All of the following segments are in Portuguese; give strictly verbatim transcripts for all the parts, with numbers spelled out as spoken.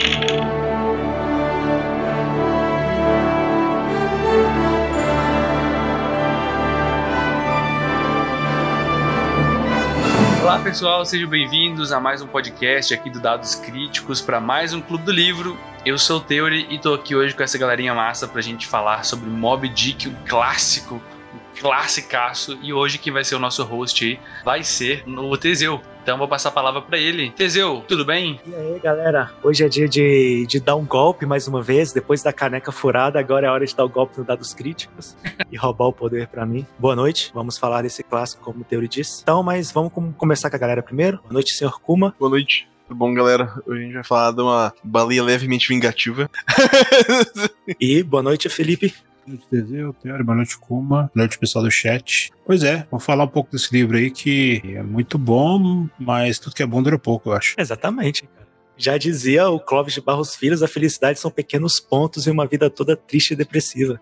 Olá pessoal, sejam bem-vindos a mais um podcast aqui do Dados Críticos para mais um Clube do Livro. Eu sou o Theory e tô aqui hoje com essa galerinha massa pra gente falar sobre Moby Dick, um clássico, um classicaço, e hoje quem vai ser o nosso host aí vai ser o Teseu. Então vou passar a palavra pra ele. Teseu, tudo bem? E aí, galera? Hoje é dia de, de dar um golpe mais uma vez. Depois da caneca furada, agora é hora de dar o golpe no Dados Críticos e roubar o poder pra mim. Boa noite. Vamos falar desse clássico, como o Theory disse. Então, mas vamos começar com a galera primeiro. Boa noite, senhor Kuma. Boa noite. Tudo bom, galera? Hoje a gente vai falar de uma baleia levemente vingativa. E boa noite, Felipe. Boa noite, Teseu, Theory, boa noite, Kuma, boa noite, pessoal do chat. Pois é, vamos falar um pouco desse livro aí que é muito bom, mas tudo que é bom dura pouco, eu acho. Exatamente, cara. Já dizia o Clóvis de Barros Filhos, a felicidade são pequenos pontos em uma vida toda triste e depressiva.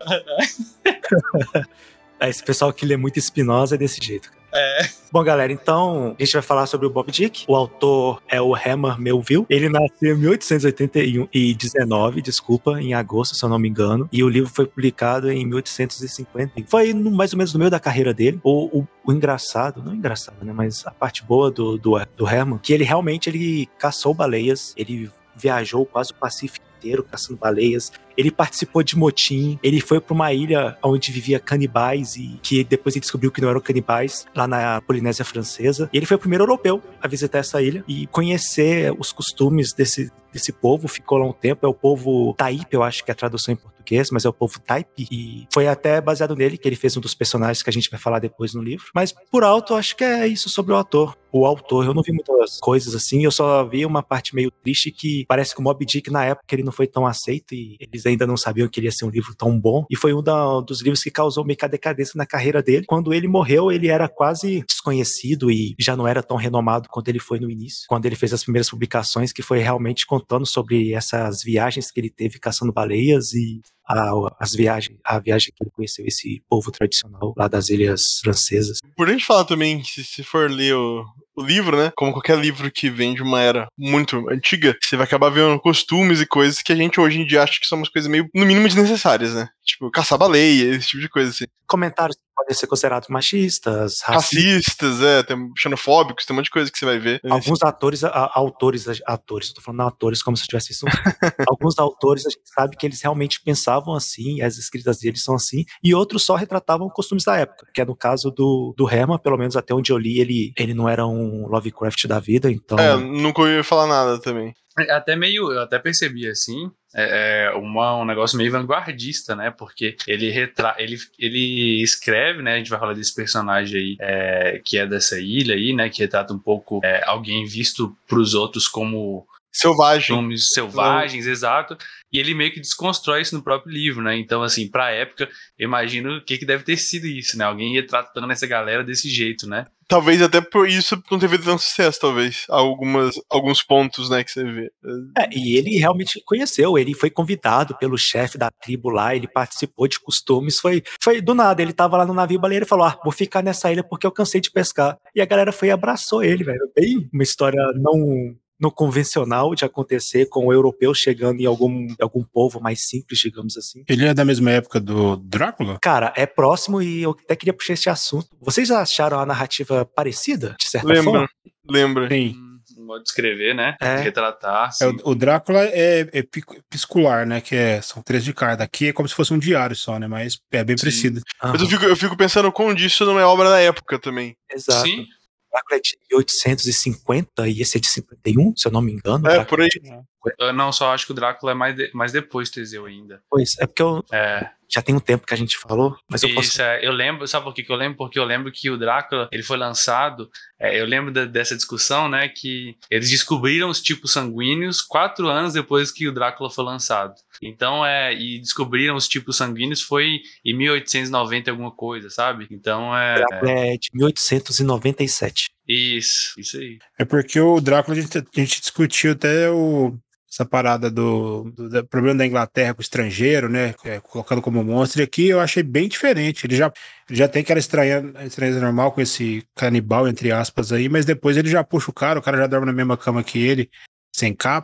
Esse pessoal que lê muito Spinoza é desse jeito, cara. É. Bom, galera, então a gente vai falar sobre o Moby Dick. O autor é o Herman Melville. Ele nasceu em mil oitocentos e oitenta e dezenove, desculpa, em agosto, se eu não me engano. E o livro foi publicado em mil oitocentos e cinquenta. Foi no, mais ou menos no meio da carreira dele. O, o, o engraçado, não engraçado, né? Mas a parte boa do, do, do Herman, que ele realmente ele caçou baleias. Ele viajou quase o Pacífico inteiro caçando baleias. Ele participou de motim, ele foi para uma ilha onde vivia canibais e que depois ele descobriu que não eram canibais, lá na Polinésia Francesa. E ele foi o primeiro europeu a visitar essa ilha e conhecer os costumes desse, desse povo. Ficou lá um tempo, é o povo Taipe, eu acho que é a tradução em português, mas é o povo Taipe. E foi até baseado nele que ele fez um dos personagens que a gente vai falar depois no livro. Mas por alto, acho que é isso sobre o autor. O autor, eu não vi muitas coisas assim, eu só vi uma parte meio triste que parece que o Moby Dick na época ele não foi tão aceito e eles ainda não sabiam que ele ia ser um livro tão bom, e foi um da, dos livros que causou meio que a decadência na carreira dele. Quando ele morreu, ele era quase desconhecido e já não era tão renomado quanto ele foi no início, quando ele fez as primeiras publicações, que foi realmente contando sobre essas viagens que ele teve caçando baleias e A, as viagens, a viagem que ele conheceu esse povo tradicional lá das ilhas francesas. Por a gente falar também, se, se for ler o, o livro, né, como qualquer livro que vem de uma era muito antiga, você vai acabar vendo costumes e coisas que a gente hoje em dia acha que são umas coisas meio, no mínimo, desnecessárias, né? Tipo, caçar baleia, esse tipo de coisa, assim. Comentários que podem ser considerados machistas, racistas, racistas, é, tem xenofóbicos, tem um monte de coisa que você vai ver. Alguns atores, a, autores, atores, eu tô falando atores como se eu tivesse isso. Alguns autores a gente sabe que eles realmente pensavam assim, as escritas deles são assim, e outros só retratavam costumes da época, que é no caso do, do Herman, pelo menos até onde eu li, ele, ele não era um Lovecraft da vida, então... É, nunca ouvi falar nada também. Até meio, eu até percebi assim, é, é uma, um negócio meio vanguardista, né? Porque ele, retra, ele, ele escreve, né? A gente vai falar desse personagem aí, é, que é dessa ilha aí, né? Que retrata um pouco é, alguém visto pros outros como selvagem. Nomes selvagens, não. Exato. E ele meio que desconstrói isso no próprio livro, né? Então, assim, pra época, eu imagino o que, que deve ter sido isso, né? Alguém retratando essa galera desse jeito, né? Talvez até por isso não teve tanto sucesso, talvez. Algumas, alguns pontos, né, que você vê. É, e ele realmente conheceu, ele foi convidado pelo chefe da tribo lá, ele participou de costumes, foi, foi do nada, ele tava lá no navio baleeiro e falou, ah, vou ficar nessa ilha porque eu cansei de pescar. E a galera foi e abraçou ele, velho. Bem uma história não... no convencional de acontecer com o europeu chegando em algum, algum povo mais simples, digamos assim. Ele é da mesma época do Drácula? Cara, é próximo e eu até queria puxar esse assunto. Vocês acharam a narrativa parecida, de certa Lembra, forma? Lembra. Sim. Um modo de escrever, né? É. De retratar. É, o, o Drácula é, é piscular, né? Que é, são três de cada. Aqui é como se fosse um diário só, né? Mas é bem Sim. parecido. Aham. Mas eu fico, eu fico pensando como disso não é obra da época também. Exato. Sim. O Drácula é de mil oitocentos e cinquenta e esse é de cinquenta e um, se eu não me engano. É, Drácula por aí. é de... Eu não, só acho que o Drácula é mais, de, mais depois, Teseu, ainda. Pois, é porque eu... É. Já tem um tempo que a gente falou, mas eu Isso, posso... é, eu lembro, sabe por que que eu lembro? Porque eu lembro que o Drácula, ele foi lançado, é, eu lembro da, dessa discussão, né, que eles descobriram os tipos sanguíneos quatro anos depois que o Drácula foi lançado. Então, é, e descobriram os tipos sanguíneos foi em mil oitocentos e noventa alguma coisa, sabe? Então, é... O Drácula é de mil oitocentos e noventa e sete. Isso, isso aí. É porque o Drácula, a gente, a gente discutiu até o... essa parada do, do, do problema da Inglaterra com o estrangeiro, né, é, colocando como monstro, e aqui eu achei bem diferente. Ele já, ele já tem aquela estranha, estranheza normal com esse canibal, entre aspas, aí, mas depois ele já puxa o cara, o cara já dorme na mesma cama que ele, sem capa,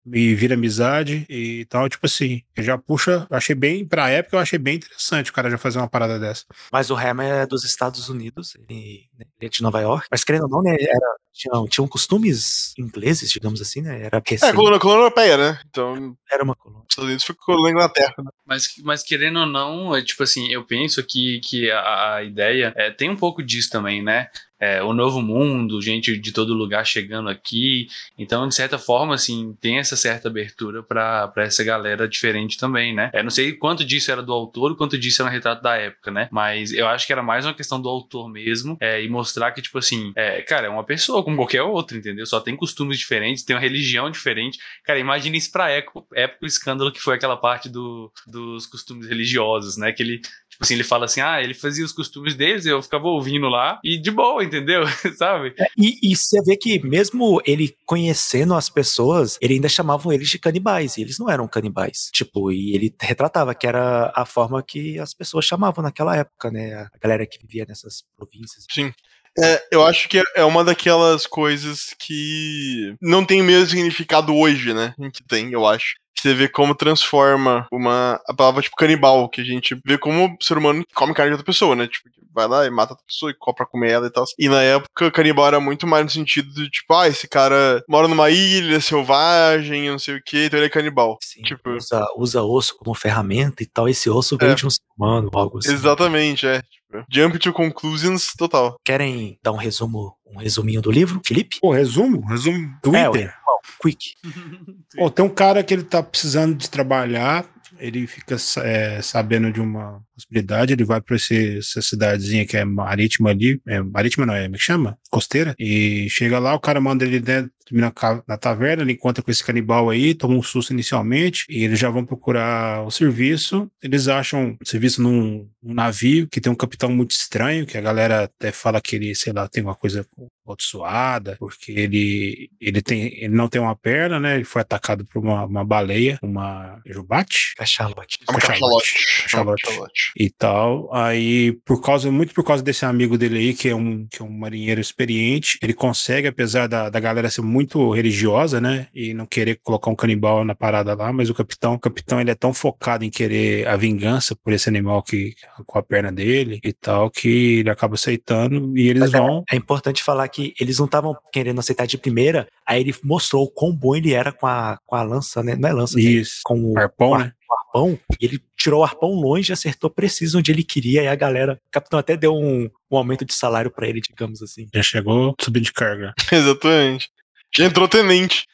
e vira amizade e tal, tipo assim, eu já puxa, eu achei bem, pra época eu achei bem interessante o cara já fazer uma parada dessa. Mas o Hammer é dos Estados Unidos, ele, né, ele é de Nova York, mas querendo ou não, né, era, tinham, tinham costumes ingleses, digamos assim, né, era É, recente, colônia, colônia europeia, né? Então, era uma colônia. os Estados Unidos foi colônia da Inglaterra, né? Mas, mas querendo ou não, é, tipo assim, eu penso que, que a, a ideia é, tem um pouco disso também, né? É, o novo mundo, gente de todo lugar chegando aqui. Então, de certa forma, assim, tem essa certa abertura pra, pra essa galera diferente também, né? É, não sei quanto disso era do autor, quanto disso era um retrato da época, né? Mas eu acho que era mais uma questão do autor mesmo, é, e mostrar que, tipo assim, é, cara, é uma pessoa como qualquer outra, entendeu? Só tem costumes diferentes, tem uma religião diferente. Cara, imagina isso pra época, época o escândalo que foi aquela parte do, dos costumes religiosos, né? Que ele, tipo assim, ele fala assim, ah, ele fazia os costumes deles, eu ficava ouvindo lá, e de boa, entendeu? Sabe? É, e, e você vê que mesmo ele conhecendo as pessoas, ele ainda chamavam eles de canibais, e eles não eram canibais. Tipo, e ele retratava que era a forma que as pessoas chamavam naquela época, né? A galera que vivia nessas províncias. Sim. É, eu acho que é uma daquelas coisas que não tem o mesmo significado hoje, né? Que tem, eu acho. Você vê como transforma uma a palavra tipo canibal, que a gente vê como o ser humano come carne de outra pessoa, né? Tipo, vai lá e mata outra pessoa e come pra comer ela e tal. E na época, canibal era muito mais no sentido de, tipo, ah, esse cara mora numa ilha selvagem, não sei o que, então ele é canibal. Sim, Tipo, usa, usa osso como ferramenta e tal. Esse osso veio é, de um ser humano, algo assim. exatamente, é. Tipo, jump to conclusions total. Querem dar um resumo, um resuminho do livro, Felipe? Pô, resumo, resumo, É, o Twitter. Quick. Pô, tem um cara que ele tá precisando de trabalhar, ele fica é, sabendo de uma possibilidade, ele vai pra esse, essa cidadezinha que é marítima ali, é, marítima não é, como é que chama? Costeira, e chega lá, o cara manda ele dentro na, na taverna, ele encontra com esse canibal aí, toma um susto inicialmente, e eles já vão procurar o serviço, eles acham o serviço num, num navio que tem um capitão muito estranho, que a galera até fala que ele, sei lá, tem uma coisa amaldiçoada, porque ele, ele, tem, ele não tem uma perna, né, ele foi atacado por uma, uma baleia, uma jubate? Cachalote. É uma Cachalote. cachalote. Cachalote. Cachalote. E tal, aí por causa, muito por causa desse amigo dele aí, que é um, que é um marinheiro experiente, ele consegue, apesar da, da galera ser muito religiosa, né, e não querer colocar um canibal na parada lá, mas o capitão, o capitão ele é tão focado em querer a vingança por esse animal que com a perna dele e tal, que ele acaba aceitando e eles Mas é, vão... é importante falar que eles não estavam querendo aceitar de primeira, aí ele mostrou o quão bom ele era com a, com a lança, né? Não é lança, Isso, né? Com o arpão, com a, né? o arpão, e ele tirou o arpão longe e acertou preciso onde ele queria, e a galera, o capitão até deu um, um aumento de salário pra ele, digamos assim. Já chegou subindo de carga. Exatamente. Já entrou tenente.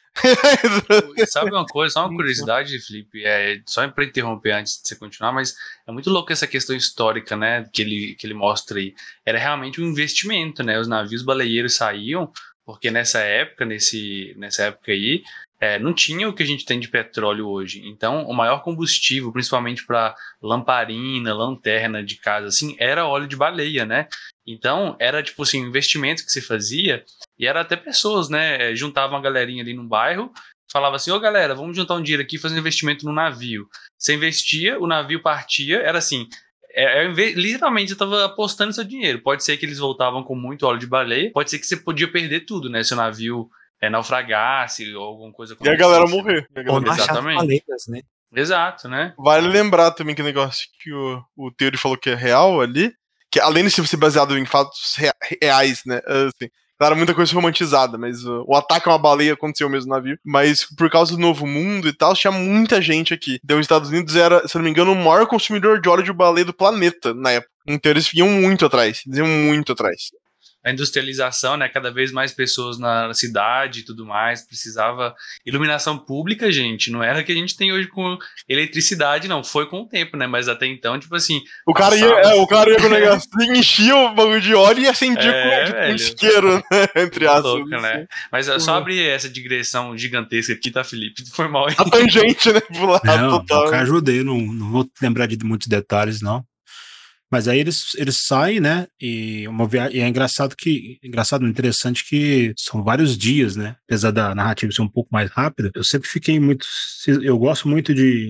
Sabe uma coisa, só uma curiosidade, Felipe, é, só para interromper antes de você continuar, mas é muito louco essa questão histórica, né, que ele, que ele mostra aí. Era realmente um investimento, né, os navios baleeiros saíam, porque nessa época, nesse, nessa época aí, é, não tinha o que a gente tem de petróleo hoje. Então, o maior combustível, principalmente para lamparina, lanterna de casa, assim, era óleo de baleia, né? Então, era tipo assim, um investimento que se fazia, e era até pessoas, né? Juntavam uma galerinha ali num bairro, falava assim, ô galera, vamos juntar um dinheiro aqui e fazer um investimento no navio. Você investia, o navio partia, era assim, é, é, literalmente você estava apostando seu dinheiro. Pode ser que eles voltavam com muito óleo de baleia, pode ser que você podia perder tudo, né? Se o navio é, naufragasse ou alguma coisa E a galera morrer. A galera Ou não morrer. achar Exatamente. baleias, né? Exato, né? Vale lembrar também que o negócio que o, o Theory falou que é real ali, que além de ser baseado em fatos rea- reais, né? Assim, claro, muita coisa romantizada, mas uh, o ataque a uma baleia aconteceu mesmo no navio. Mas por causa do novo mundo e tal, tinha muita gente aqui. Então os Estados Unidos era, se não me engano, o maior consumidor de óleo de baleia do planeta na época. Então eles iam muito atrás, eles iam muito atrás. A industrialização, né? Cada vez mais pessoas na cidade e tudo mais. Precisava iluminação pública, gente. Não era o que a gente tem hoje com eletricidade, não. Foi com o tempo, né? Mas até então, tipo assim. O cara ia, é, o cara ia com o negócio, enchia o bagulho de óleo e acendia É, com tipo, um velho. isqueiro, né? Entre Muito aspas. louca, né? Mas só abrir essa digressão gigantesca aqui, tá, Felipe? Foi mal aí. A tangente, né? Pro lado Não, total. nunca ajudei, não, não vou lembrar de muitos detalhes, não. Mas aí eles, eles saem, né? E, uma via... e é engraçado que. Engraçado, interessante que são vários dias, né? Apesar da narrativa ser um pouco mais rápida, eu sempre fiquei muito. Eu gosto muito de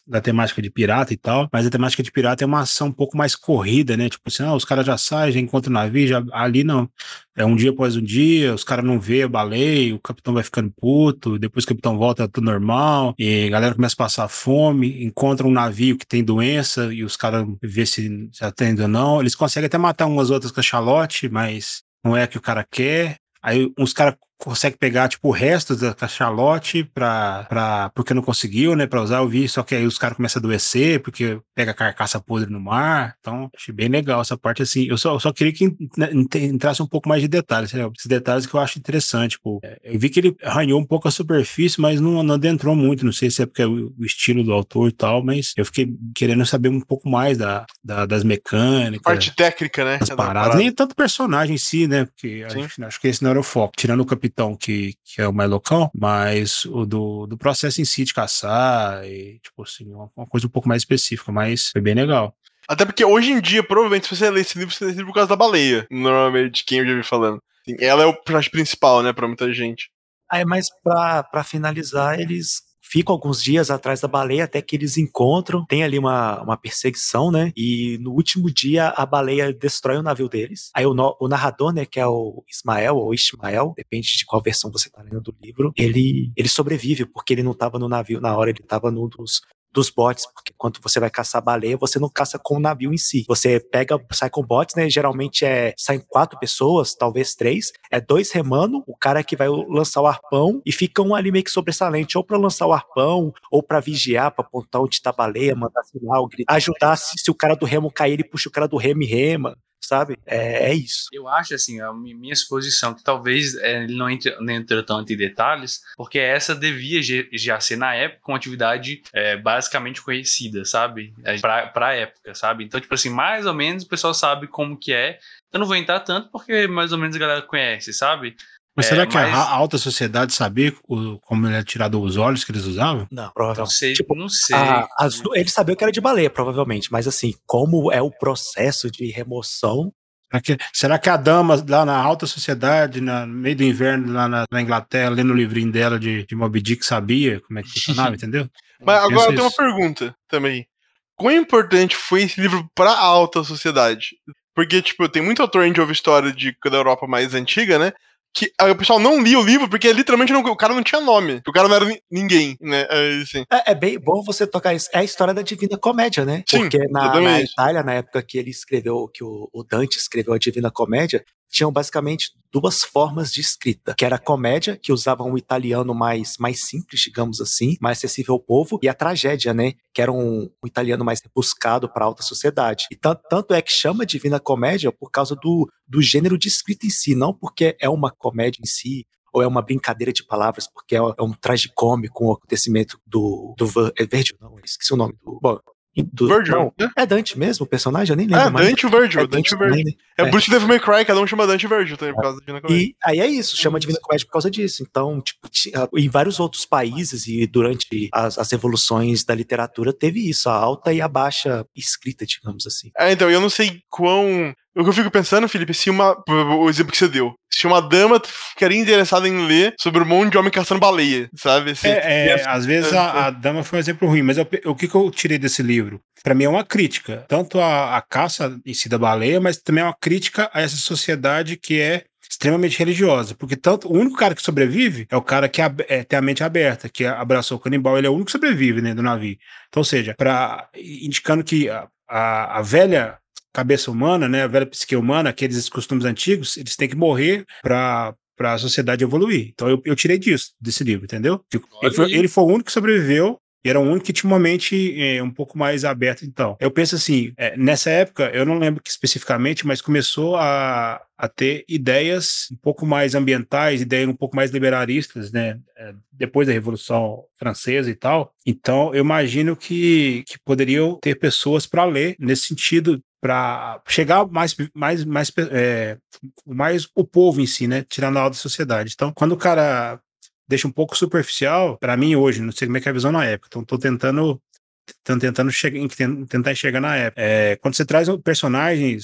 da temática de pirata e tal, mas a temática de pirata é uma ação um pouco mais corrida, né? Tipo assim, ah, os caras já saem, já encontram o navio, já, ali não. É um dia após um dia, os caras não vê a baleia, o capitão vai ficando puto, depois o capitão volta, é tudo normal, e a galera começa a passar fome, encontra um navio que tem doença, e os caras vê se atende ou não. Eles conseguem até matar umas outras cachalote, mas não é a que o cara quer. Aí uns caras conseguem pegar, tipo, o resto da cachalote pra, pra, porque não conseguiu, né, pra usar, eu vi, só que aí os caras começam a adoecer, porque pega carcaça podre no mar, então achei bem legal essa parte, assim, eu só, eu só queria que entrasse um pouco mais de detalhes, né? Esses detalhes que eu acho interessante, tipo, eu vi que ele arranhou um pouco a superfície, mas não, não adentrou muito, não sei se é porque é o, o estilo do autor e tal, mas eu fiquei querendo saber um pouco mais da, da das mecânicas. Parte técnica, né? Das paradas, nem tanto personagem em si, né, porque acho, acho que esse não era o foco, tirando o capitão que, que é o mais local, mas o do, do processo em si de caçar e, tipo assim, uma, uma coisa um pouco mais específica, mas foi bem legal. Até porque hoje em dia, provavelmente, se você ler esse livro, você lê esse livro por causa da baleia, normalmente, de quem eu já vi falando. Assim, ela é o personagem principal, né, pra muita gente. Aí, mas pra, pra finalizar, eles ficam alguns dias atrás da baleia até que eles encontram, tem ali uma, uma perseguição, né? E no último dia a baleia destrói o navio deles. Aí o, no, o narrador, né, que é o Ismael ou Ismael, depende de qual versão você tá lendo do livro, ele, ele sobrevive porque ele não tava no navio na hora, ele tava num dos dos botes, porque quando você vai caçar baleia, você não caça com o navio em si. Você pega, sai com botes, né? Geralmente é, saem quatro pessoas, talvez três, é dois remando, o cara que vai lançar o arpão e fica um ali meio que sobressalente, ou pra lançar o arpão, ou pra vigiar, pra apontar onde tá a baleia, mandar sinal, gritar, ajudar, se, se o cara do remo cair, ele puxa o cara do remo e rema. Sabe? É, é isso. Eu acho, assim, a minha exposição, que talvez é, ele não entre, não entre tanto em detalhes, porque essa devia já ser, na época, uma atividade é, basicamente conhecida, sabe? Pra, pra época, sabe? Então, tipo assim, mais ou menos o pessoal sabe como que é. Eu não vou entrar tanto porque mais ou menos a galera conhece, sabe? Mas é, será que mas... a alta sociedade sabia o, como ele era tirado os olhos que eles usavam? Não, provavelmente. Não sei, tipo, não sei. A, as, ele sabia que era de baleia, provavelmente, mas assim, como é o processo de remoção. Será que, será que a dama lá na alta sociedade, na, no meio do inverno, lá na, na Inglaterra, lendo o livrinho dela de, de Moby Dick, sabia como é que funcionava, entendeu? Mas Eu agora eu tenho uma isso. pergunta também. Quão importante foi esse livro pra alta sociedade? Porque, tipo, tem muito autor, a gente ouve história de, da Europa mais antiga, né? Que aí o pessoal não lia o livro porque literalmente não, o cara não tinha nome. O cara não era ninguém, né? Assim. É, é bem bom você tocar isso. É a história da Divina Comédia, né? Sim, porque na, na Itália, na época que ele escreveu, que o, o Dante escreveu a Divina Comédia, tinham basicamente duas formas de escrita, que era a comédia, que usava um italiano mais, mais simples, digamos assim, mais acessível ao povo, e a tragédia, né, que era um, um italiano mais rebuscado para a alta sociedade. E tanto, tanto é que chama Divina Comédia por causa do, do gênero de escrita em si, não porque é uma comédia em si, ou é uma brincadeira de palavras, porque é um tragicômico, um acontecimento do, do é Virgil, não, esqueci o nome do... Bom, Do, Virgil, não, né? É Dante mesmo, o personagem, eu nem lembro ah, mais. Dante e Virgil, é Dante Dante e Virgil. também, né? É, é por isso que Devil May Cry, cada um chama Dante e Virgil também, por causa da Divina Comédia. E aí é isso, chama Divina Comédia por causa disso. Então, tipo, em vários outros países e durante as, as evoluções da literatura teve isso, a alta e a baixa escrita, digamos assim. É, então, eu não sei quão... O que eu fico pensando, Felipe, se uma... O exemplo que você deu. Se uma dama ficaria interessada em ler sobre um monte de homem caçando baleia, sabe? Assim, é, é, e às vezes a, a dama foi um exemplo ruim, mas eu, o que, que eu tirei desse livro? Pra mim é uma crítica, tanto a, a caça em si da baleia, mas também é uma crítica a essa sociedade que é extremamente religiosa, porque tanto o único cara que sobrevive é o cara que é, tem a mente aberta, que abraçou o canibal, ele é o único que sobrevive, né, do navio. Então, ou seja, pra, indicando que a, a, a velha cabeça humana, né, a velha psique humana, aqueles costumes antigos, eles têm que morrer para para a sociedade evoluir. Então eu, eu tirei disso, desse livro, entendeu? Ele foi, ele foi o único que sobreviveu e era o único que tinha uma mente é, um pouco mais aberta, então. Eu penso assim, é, nessa época, eu não lembro que especificamente, mas começou a, a ter ideias um pouco mais ambientais, ideias um pouco mais liberaristas, né? É, depois da Revolução Francesa e tal. Então, eu imagino que, que poderiam ter pessoas para ler nesse sentido, para chegar mais, mais, mais, é, mais o povo em si, né? Tirando a alta sociedade. Então, quando o cara deixa um pouco superficial, para mim hoje, não sei como é que é a visão na época, então tô tentando, tô tentando chegar, tentar chegar na época. É, quando você traz personagens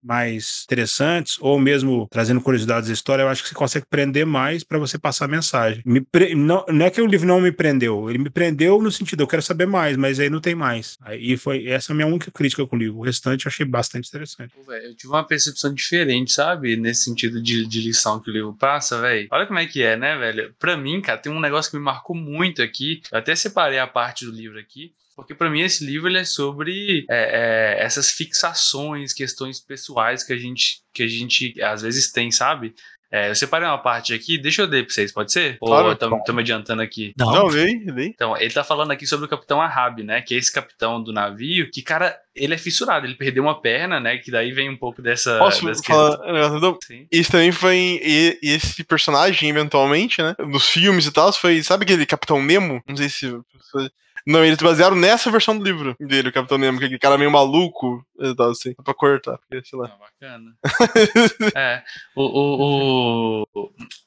mais interessantes, ou mesmo trazendo curiosidades da história, eu acho que você consegue prender mais para você passar a mensagem. Me pre... não, não é que o livro não me prendeu, ele me prendeu no sentido, eu quero saber mais, mas aí não tem mais. Aí foi essa é a minha única crítica com o livro. O restante eu achei bastante interessante. Pô, véio, eu tive uma percepção diferente, sabe? Nesse sentido de, de lição que o livro passa, velho. Olha como é que é, né, velho? Pra mim, cara, tem um negócio que me marcou muito aqui. Eu até separei a parte do livro aqui. Porque pra mim esse livro ele é sobre é, é, essas fixações, questões pessoais que a gente, que a gente às vezes tem, sabe? É, eu separei uma parte aqui, deixa eu ler pra vocês, pode ser? Claro, Ou tô, tô me adiantando aqui? Não, não lei, lei. Então, ele tá falando aqui sobre o Capitão Ahab, né? Que é esse capitão do navio, que, cara, ele é fissurado, ele perdeu uma perna, né? Que daí vem um pouco dessa... Posso dessa falar? questão. Isso também foi... E, e esse personagem, eventualmente, né? Nos filmes e tal, foi... Sabe aquele Capitão Nemo? Não sei se... Não, eles basearam nessa versão do livro dele, o Capitão Nemo, que aquele cara meio maluco e tal, assim. Dá pra cortar, porque, sei lá. Ah, bacana. É, o, o, o...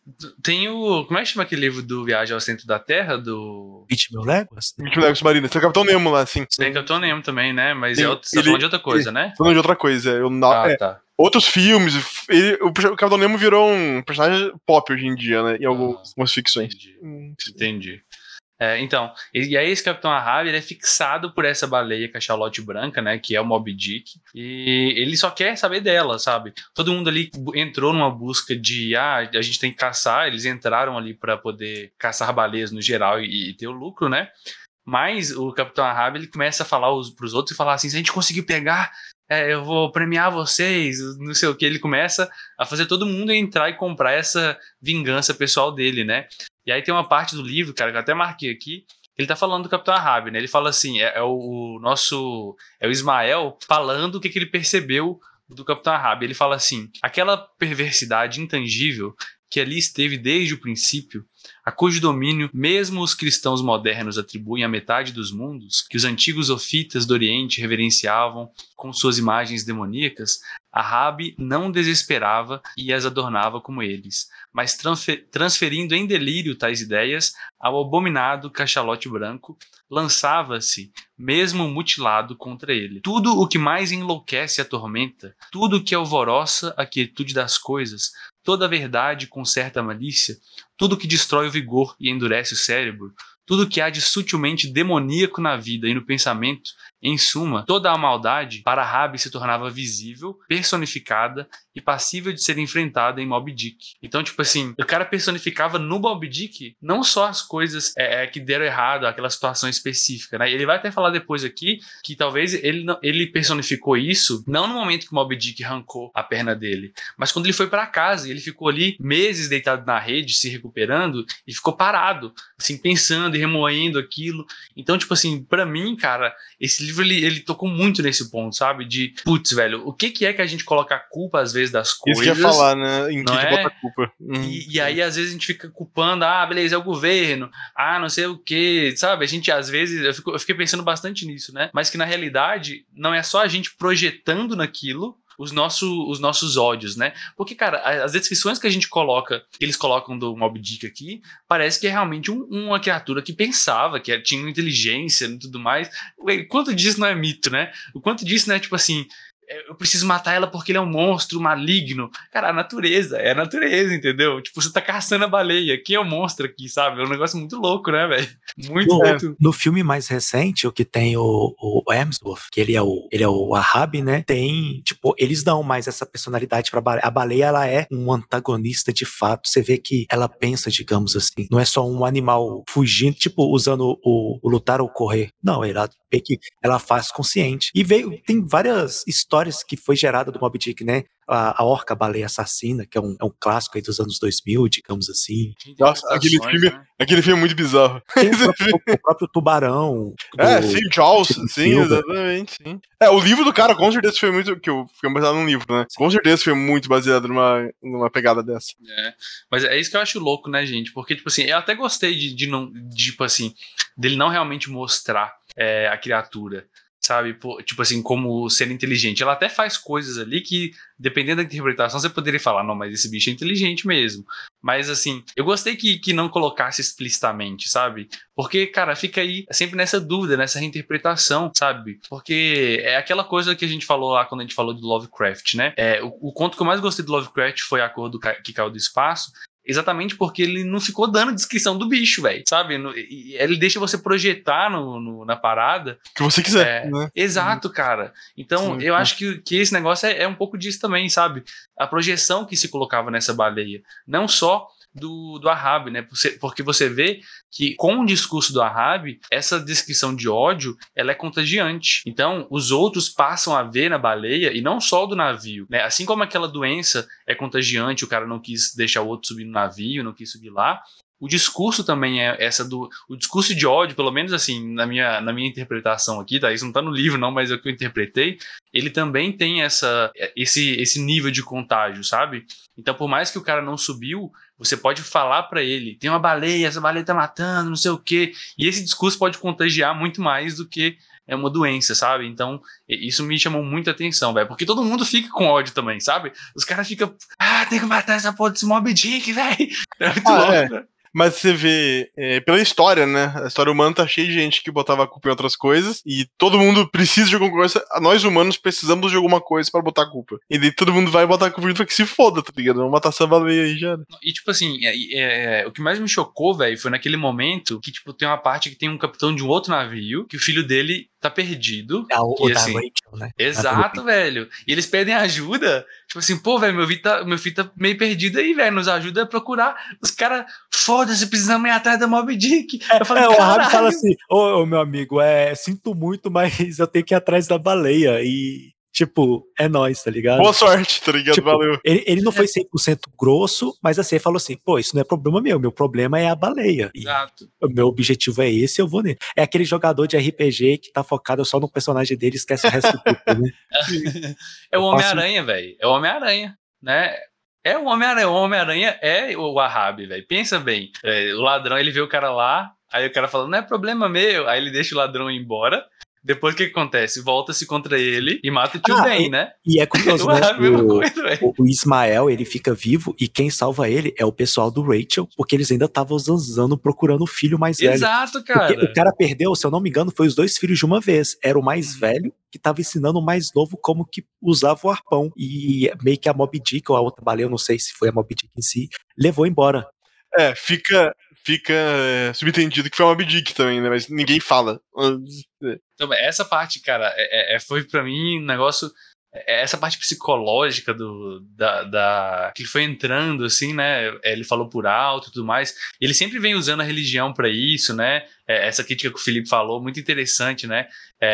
Tem o... Como é que chama aquele livro do Viagem ao Centro da Terra? Do... vinte mil léguas? vinte mil léguas submarinas. Tem o Capitão Nemo lá, assim. Tem o Capitão Nemo também, né? Mas Tem, é outro, você tá ele, falando de outra coisa, ele, né? Falando de outra coisa. Eu, Ah, é, tá. Outros filmes, ele, o, o Capitão Nemo virou um personagem pop hoje em dia, né? Em algumas, ah, algumas ficções. Entendi. Hum, entendi. É, então, e, e aí esse Capitão Ahab, ele é fixado por essa baleia cachalote branca, né, que é o Moby Dick, e ele só quer saber dela, sabe? Todo mundo ali entrou numa busca de, ah, a gente tem que caçar, eles entraram ali para poder caçar baleias no geral e, e ter o lucro, né? Mas o Capitão Ahab, ele começa a falar os, pros outros e falar assim, se a gente conseguir pegar, é, eu vou premiar vocês, não sei o que, ele começa a fazer todo mundo entrar e comprar essa vingança pessoal dele, né? E aí tem uma parte do livro, cara, que eu até marquei aqui, ele tá falando do Capitão Ahab, né? Ele fala assim, é, é o, o nosso... É o Ismael falando o que, que ele percebeu do Capitão Ahab. Ele fala assim, aquela perversidade intangível que ali esteve desde o princípio, a cujo domínio mesmo os cristãos modernos atribuem à metade dos mundos, que os antigos ofitas do Oriente reverenciavam com suas imagens demoníacas, Ahab não desesperava e as adornava como eles, mas transfer- transferindo em delírio tais ideias ao abominado cachalote branco, lançava-se, mesmo mutilado, contra ele. Tudo o que mais enlouquece e atormenta, tudo o que alvoroça a quietude das coisas, toda a verdade com certa malícia, tudo que destrói o vigor e endurece o cérebro, tudo que há de sutilmente demoníaco na vida e no pensamento, em suma, toda a maldade para Ahab se tornava visível, personificada e passível de ser enfrentada em Moby Dick. Então, tipo assim, o cara personificava no Moby Dick não só as coisas é, é, que deram errado, aquela situação específica, né? Ele vai até falar depois aqui que talvez ele, não, ele personificou isso não no momento que o Moby Dick arrancou a perna dele, mas quando ele foi para casa e ele ficou ali meses deitado na rede, se recuperando e ficou parado, assim, pensando e remoendo aquilo. Então, tipo assim, pra mim, cara, esse livro ele, ele tocou muito nesse ponto, sabe? De, putz, velho, o que que é que a gente coloca a culpa às vezes das coisas? Isso que ia falar, né? Em que não a gente é? bota a culpa. Uhum. E, e aí, às vezes, a gente fica culpando, ah, beleza, é o governo, ah, não sei o quê, sabe? A gente, às vezes, eu, fico, eu fiquei pensando bastante nisso, né? Mas que, na realidade, não é só a gente projetando naquilo os, nosso, os nossos ódios, né? Porque, cara, as descrições que a gente coloca, que eles colocam do Moby Dick aqui, parece que é realmente um, uma criatura que pensava, que tinha uma inteligência e tudo mais. O quanto disso não é mito, né? O quanto disso não é, tipo assim, eu preciso matar ela porque ele é um monstro maligno. Cara, a natureza, é a natureza, entendeu? Tipo, você tá caçando a baleia. Quem é o monstro aqui, sabe? É um negócio muito louco, né, velho? Muito, no, muito. No filme mais recente, o que tem o, o Hemsworth, que ele é o, ele é o Ahab, né? Tem, tipo, eles dão mais essa personalidade pra baleia. A baleia, ela é um antagonista de fato. Você vê que ela pensa, digamos assim. Não é só um animal fugindo, tipo, usando o, o lutar ou correr. Não, ela vê que ela faz consciente. E veio, tem várias histórias que foi gerada do Moby Dick, né? A, a Orca a Baleia Assassina, que é um, é um clássico aí dos anos dois mil, digamos assim. Nossa, aquele filme, né? aquele filme é muito bizarro. Tem o próprio, o próprio Tubarão. É, sim, Jaws, sim, exatamente, sim. É, o livro do cara com certeza foi muito, que eu fui baseado num livro, né? Sim. Com certeza foi muito baseado numa, numa pegada dessa. É, mas é isso que eu acho louco, né, gente? Porque, tipo assim, eu até gostei de, de não, de, tipo assim, dele não realmente mostrar é, a criatura, sabe, tipo assim, como ser inteligente. Ela até faz coisas ali que, dependendo da interpretação, você poderia falar, não, mas esse bicho é inteligente mesmo. Mas, assim, eu gostei que, que não colocasse explicitamente, sabe? Porque, cara, fica aí sempre nessa dúvida, nessa reinterpretação, sabe? Porque é aquela coisa que a gente falou lá quando a gente falou do Lovecraft, né? É, o, o conto que eu mais gostei do Lovecraft foi A Cor do Ca... que Caiu do Espaço, exatamente porque ele não ficou dando descrição do bicho, velho, sabe? No, ele deixa você projetar no, no, na parada. O que você quiser, é, né? Exato, cara. Então, sim, eu sim. acho que, que esse negócio é, é um pouco disso também, sabe? A projeção que se colocava nessa baleia. Não só do, do Ahab, né? Porque você vê que com o discurso do Ahab, essa descrição de ódio, ela é contagiante. Então, os outros passam a ver na baleia, e não só do navio, né? Assim como aquela doença é contagiante, o cara não quis deixar o outro subir no navio, não quis subir lá, o discurso também é essa do... O discurso de ódio, pelo menos assim, na minha, na minha interpretação aqui, tá? Isso não tá no livro não, mas é o que eu interpretei, ele também tem essa, esse, esse nível de contágio, sabe? Então, por mais que o cara não subiu, você pode falar pra ele, tem uma baleia, essa baleia tá matando, não sei o quê, e esse discurso pode contagiar muito mais do que é uma doença, sabe? Então, isso me chamou muita atenção, velho. Porque todo mundo fica com ódio também, sabe? Os caras ficam, ah, tem que matar essa porra desse Moby Dick, velho. É muito ah, louco, é. né? Mas você vê, é, pela história, né? A história humana tá cheia de gente que botava a culpa em outras coisas. E todo mundo precisa de alguma coisa. Nós humanos precisamos de alguma coisa pra botar a culpa. E daí todo mundo vai botar a culpa pra que se foda, tá ligado? Vamos matar essa baleia aí já. E tipo assim, é, é, o que mais me chocou, velho, foi naquele momento que, tipo, tem uma parte que tem um capitão de um outro navio, que o filho dele tá perdido. É o, e, o da assim, Rachel, né? Exato, velho. E eles pedem ajuda. Tipo assim, pô, velho, meu filho tá, meu filho tá meio perdido aí, velho. Nos ajuda a procurar. Os caras, foda-se, precisamos ir atrás da Moby Dick. É, eu falei, é, o Ahab caralho. fala assim, ô, ô meu amigo, é, sinto muito, mas eu tenho que ir atrás da baleia. E, tipo, é nóis, tá ligado? Boa sorte, tá ligado? Tipo, Valeu. Ele, ele não foi cem por cento grosso, mas assim, ele falou assim, pô, isso não é problema meu, meu problema é a baleia. E Exato. o meu objetivo é esse, eu vou nele. É aquele jogador de R P G que tá focado só no personagem dele e esquece o resto do grupo, né? É o Homem-Aranha, velho. É o Homem-Aranha, né? É o Homem-Aranha. O Homem-Aranha é o Ahab, velho. Pensa bem. É, o ladrão, ele vê o cara lá, aí o cara fala, não é problema meu. Aí ele deixa o ladrão ir embora. Depois o que, que acontece? Volta-se contra ele e mata o tio Ah, Ben, e, né? E é curioso, o né? Ahab, mesma O, coisa, velho. o, o Ismael, ele fica vivo e quem salva ele é o pessoal do Rachel, porque eles ainda estavam zanzando procurando o filho mais velho. Exato, cara. Porque o cara perdeu, se eu não me engano, foi os dois filhos de uma vez. Era o mais velho que tava ensinando o mais novo como que usava o arpão. E meio que a Moby Dick, ou a outra baleia, eu não sei se foi a Moby Dick em si, levou embora. É, fica... Fica é, subentendido que foi uma Moby Dick também, né? Mas ninguém fala. Então, essa parte, cara, é, é, foi pra mim um negócio... É, essa parte psicológica do, da, da... que ele foi entrando, assim, né? Ele falou por alto e tudo mais. Ele sempre vem usando a religião pra isso, né? É, essa crítica que o Felipe falou, muito interessante, né?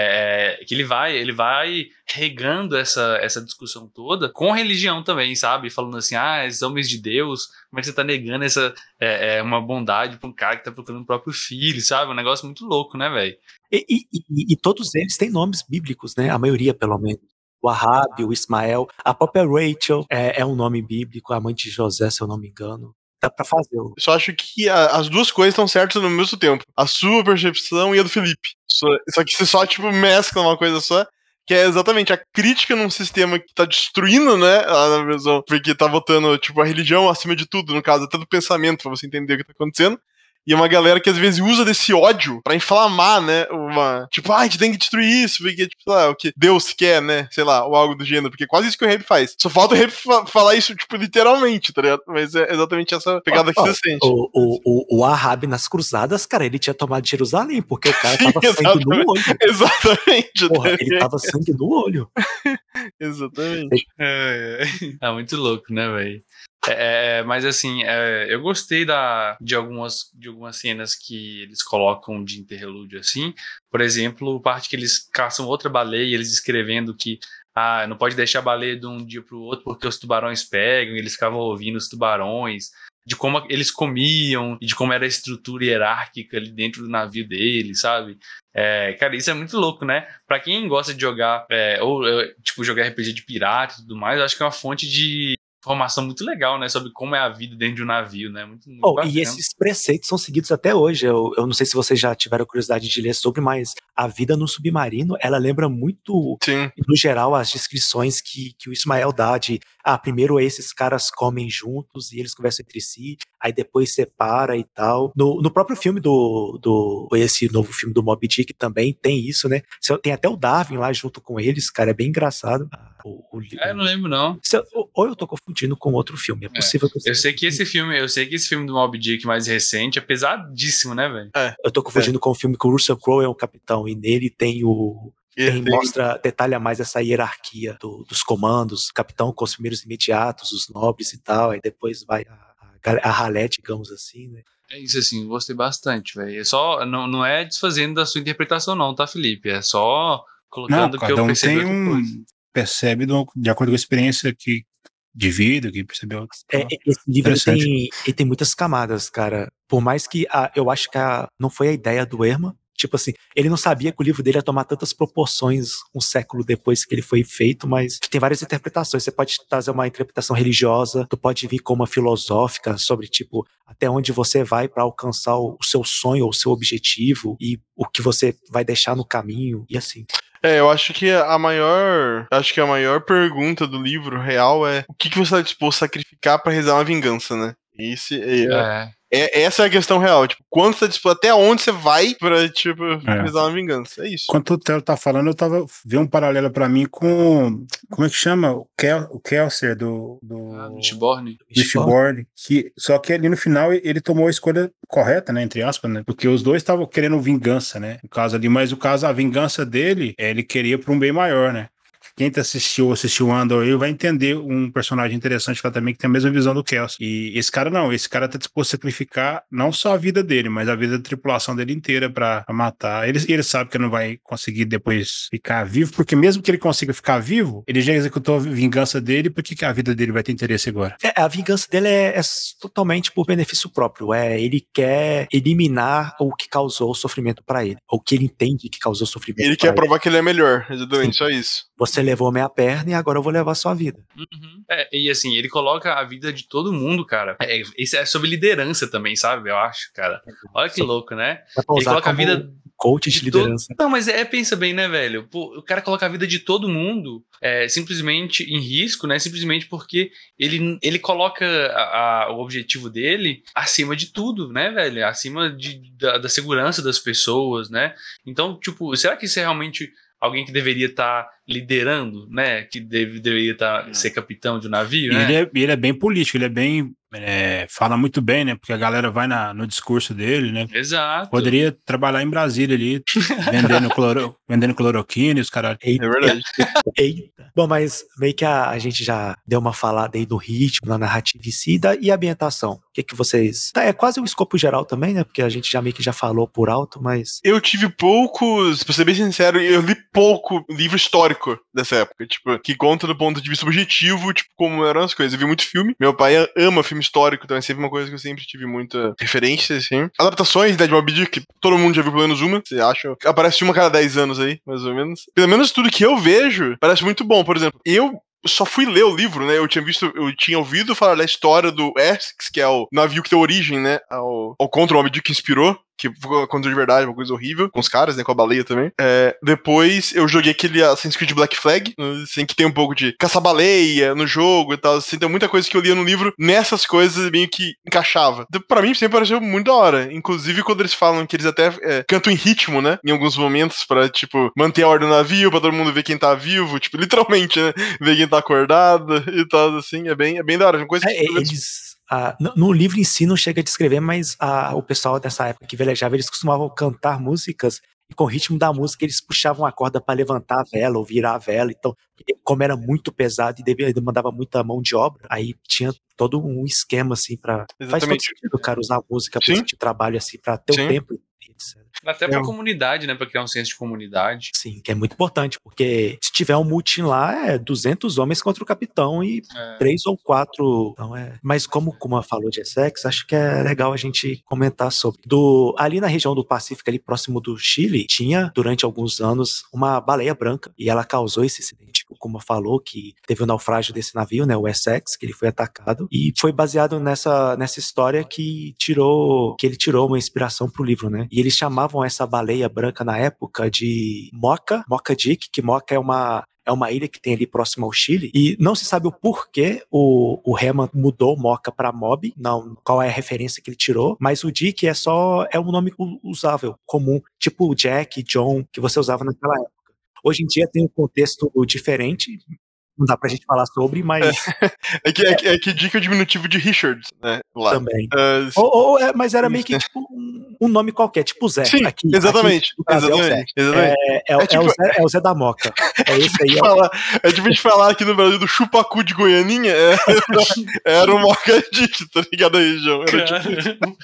É, que ele vai, ele vai regando essa, essa discussão toda com religião também, sabe? Falando assim, ah, esses homens de Deus, como é que você tá negando essa é, é, uma bondade pra um cara que tá procurando o próprio filho, sabe? Um negócio muito louco, né, velho? E, e, e, e todos eles têm nomes bíblicos, né? A maioria, pelo menos. O Ahab, o Ismael, a própria Rachel é, é um nome bíblico, a mãe de José, se eu não me engano. Dá pra fazer. Eu só acho que a, as duas coisas estão certas no mesmo tempo. A sua percepção e a do Felipe. Só, só que você só, tipo, mescla uma coisa só, que é exatamente a crítica num sistema que tá destruindo, né, a visão, porque tá botando, tipo, a religião acima de tudo, no caso, até do pensamento, pra você entender o que tá acontecendo. E uma galera que às vezes usa desse ódio pra inflamar, né? Uma. Tipo, ah, a gente tem que destruir isso, porque, tipo, sei lá, o que Deus quer, né? Sei lá, ou algo do gênero, porque é quase isso que o rap faz. Só falta o rap fa- falar isso, tipo, literalmente, tá ligado? Mas é exatamente essa pegada oh, que oh, você sente. O, o, o, o Ahab nas cruzadas, cara, ele tinha tomado Jerusalém, porque o cara Sim, tava sangue no olho. Exatamente. Porra, ele tava sangue no olho. Exatamente. É, é. é muito louco, né, velho? É, mas assim, é, eu gostei da, de, algumas, de algumas cenas que eles colocam de interlúdio assim. Por exemplo, parte que eles caçam outra baleia, eles escrevendo que ah, não pode deixar a baleia de um dia pro outro porque os tubarões pegam, e eles ficavam ouvindo os tubarões, de como eles comiam e de como era a estrutura hierárquica ali dentro do navio deles, sabe? É, cara, isso é muito louco, né? Pra quem gosta de jogar, é, ou tipo, jogar R P G de pirata e tudo mais, eu acho que é uma fonte de informação muito legal, né? Sobre como é a vida dentro de um navio, né? Muito, muito Oh, bacana. e esses preceitos são seguidos até hoje. Eu, eu não sei se vocês já tiveram curiosidade de ler sobre, mas a vida no submarino, ela lembra muito, Sim. no geral, as descrições que, que o Ismael dá de, ah, primeiro esses caras comem juntos e eles conversam entre si, aí depois separa e tal. No, no próprio filme do, do, esse novo filme do Moby Dick também tem isso, né? Tem até o Darwin lá junto com eles, cara, é bem engraçado. O, o, É, eu não lembro, não. ou, ou eu tô confundindo com outro filme, é possível que eu Eu sei que esse filme, eu sei que esse filme do Moby Dick mais recente é pesadíssimo, né, velho? É. Eu tô confundindo é. com o filme que o Russell Crowe é o capitão, e nele tem o... Tem, tem. Mostra, detalha mais essa hierarquia do, dos comandos, capitão com os primeiros imediatos, os nobres e tal, aí depois vai a, a, a ralé, digamos assim, né? É isso, assim, gostei bastante, velho. É só, não, não é desfazendo da sua interpretação não, tá, Felipe? É só colocando o que eu um percebi tem um percebe de acordo com a experiência que de vida, que percebeu. É, esse livro ele tem, ele tem muitas camadas, cara. Por mais que a, eu acho que a, não foi a ideia do Herman. Tipo assim, ele não sabia que o livro dele ia tomar tantas proporções um século depois que ele foi feito, mas tem várias interpretações. Você pode trazer uma interpretação religiosa, tu pode vir com uma filosófica sobre, tipo, até onde você vai para alcançar o seu sonho ou o seu objetivo e o que você vai deixar no caminho, e assim. É, eu acho que a maior, acho que a maior pergunta do livro real é o que, que você está disposto a sacrificar para realizar uma vingança, né? Esse é, é. é, essa é a questão real, tipo, quanto você tá disposto, até onde você vai pra, tipo, é. realizar uma vingança, é isso. Enquanto o Theo tá falando, eu tava vendo um paralelo pra mim com, como é que chama? O, Kel, o Kelsier do... do ah, Mistborn. Mistborn, que só que ali no final ele tomou a escolha correta, né, entre aspas, né, porque os dois estavam querendo vingança, né, no caso ali, mas o caso, a vingança dele, ele queria pra um bem maior, né. Quem assistiu, assistiu Andor aí vai entender um personagem interessante lá também que tem a mesma visão do Kelsier. E esse cara não, esse cara tá disposto a sacrificar não só a vida dele, mas a vida da tripulação dele inteira pra, pra matar. Ele, ele sabe que não vai conseguir depois ficar vivo, porque mesmo que ele consiga ficar vivo, ele já executou a vingança dele, por que a vida dele vai ter interesse agora? É, a vingança dele é, é totalmente por benefício próprio. É, ele quer eliminar o que causou o sofrimento pra ele, ou o que ele entende que causou o sofrimento. Ele quer ele. provar que ele é melhor, exatamente, só isso. Você levou minha perna e agora eu vou levar a sua vida. Uhum. É, e assim, ele coloca a vida de todo mundo, cara. É, isso é sobre liderança também, sabe? Eu acho, cara. Olha que louco, né? Ele coloca a vida... coach de, de liderança. Todo... Não, mas é, pensa bem, né, velho? Pô, o cara coloca a vida de todo mundo é, simplesmente em risco, né? Simplesmente porque ele, ele coloca a, a, o objetivo dele acima de tudo, né, velho? Acima de, da, da segurança das pessoas, né? Então, tipo, será que isso é realmente... alguém que deveria estar tá liderando, né? Que deve, deveria estar tá, ser capitão de um navio, né? Ele é, ele é bem político, ele é bem... É, fala muito bem, né? Porque a galera vai na, no discurso dele, né? Exato. Poderia trabalhar em Brasília ali, vendendo, cloro, vendendo cloroquina e os caras. É verdade. Eita. Bom, mas meio que a, a gente já deu uma falada aí do ritmo, na narrativa em si, e a ambientação. O que que vocês... Tá, é quase um escopo geral também, né? Porque a gente já meio que já falou por alto, mas... Eu tive poucos... Pra ser bem sincero, eu li pouco livro histórico dessa época. Tipo, que conta do ponto de vista objetivo, tipo, como eram as coisas. Eu vi muito filme. Meu pai ama filme histórico, então é sempre uma coisa que eu sempre tive muita referência, assim. Adaptações, né, de Moby Dick, todo mundo já viu pelo menos uma, você acha? Aparece uma a cada dez anos aí, mais ou menos. Pelo menos tudo que eu vejo parece muito bom. Por exemplo, eu só fui ler o livro, né, eu tinha visto, eu tinha ouvido falar da história do Essex, que é o navio que deu origem, né, ao, ao contra o Moby Dick que inspirou, que contra de verdade, uma coisa horrível, com os caras, né, com a baleia também. É, depois eu joguei aquele Assassin's Creed Black Flag, assim, que tem um pouco de caça-baleia no jogo e tal, assim, tem muita coisa que eu lia no livro, nessas coisas meio que encaixava. Então, pra mim sempre pareceu muito da hora, inclusive quando eles falam que eles até é, cantam em ritmo, né, em alguns momentos, pra, tipo, manter a ordem no navio, pra todo mundo ver quem tá vivo, tipo, literalmente, né, ver quem tá acordado e tal, assim, é bem, é bem da hora, é uma coisa que... É, eles... Ah, no, no livro em si não chega a descrever, mas ah, o pessoal dessa época que velejava, eles costumavam cantar músicas e com o ritmo da música eles puxavam a corda para levantar a vela ou virar a vela. Então, como era muito pesado e demandava muita mão de obra, aí tinha todo um esquema assim para... Faz todo sentido, cara, usar música para esse trabalho assim, para ter Sim. o tempo. etcétera. Até pra é. comunidade, né? Pra criar um senso de comunidade. Sim, que é muito importante, porque se tiver um mutim lá, é duzentos homens contra o capitão e é. três ou quatro. Então é... Mas como o Kuma falou de Essex, acho que é legal a gente comentar sobre. Do... Ali na região do Pacífico, ali próximo do Chile, tinha, durante alguns anos, uma baleia branca, e ela causou esse acidente o Kuma falou, que teve o naufrágio desse navio, né, o Essex, que ele foi atacado, e foi baseado nessa, nessa história que tirou, que ele tirou uma inspiração pro livro, né, e eles chamavam essa baleia branca na época de Mocha, Mocha Dick, que Mocha é uma É uma ilha que tem ali próximo ao Chile, e não se sabe o porquê o, o Herman mudou Mocha para Mob, não, qual é a referência que ele tirou, mas o Dick é só, é um nome usável, comum, tipo Jack, John, que você usava naquela época. Hoje em dia tem um contexto diferente, não dá pra gente falar sobre, mas... É, é, que, é, que, é que Dick é o diminutivo de Richard, né, lá. Também. Uh, ou, ou é, mas era meio que tipo um, um nome qualquer, tipo Zé. Sim, aqui, exatamente. Aqui exatamente, é, o Zé. exatamente. É, é, é, tipo, é, o Zé, é o Zé da Moca. É esse aí. Falar, é tipo a gente falar aqui no Brasil do chupacu de Goianinha, é, era o Mocha Dick, tá ligado aí, João? Era tipo...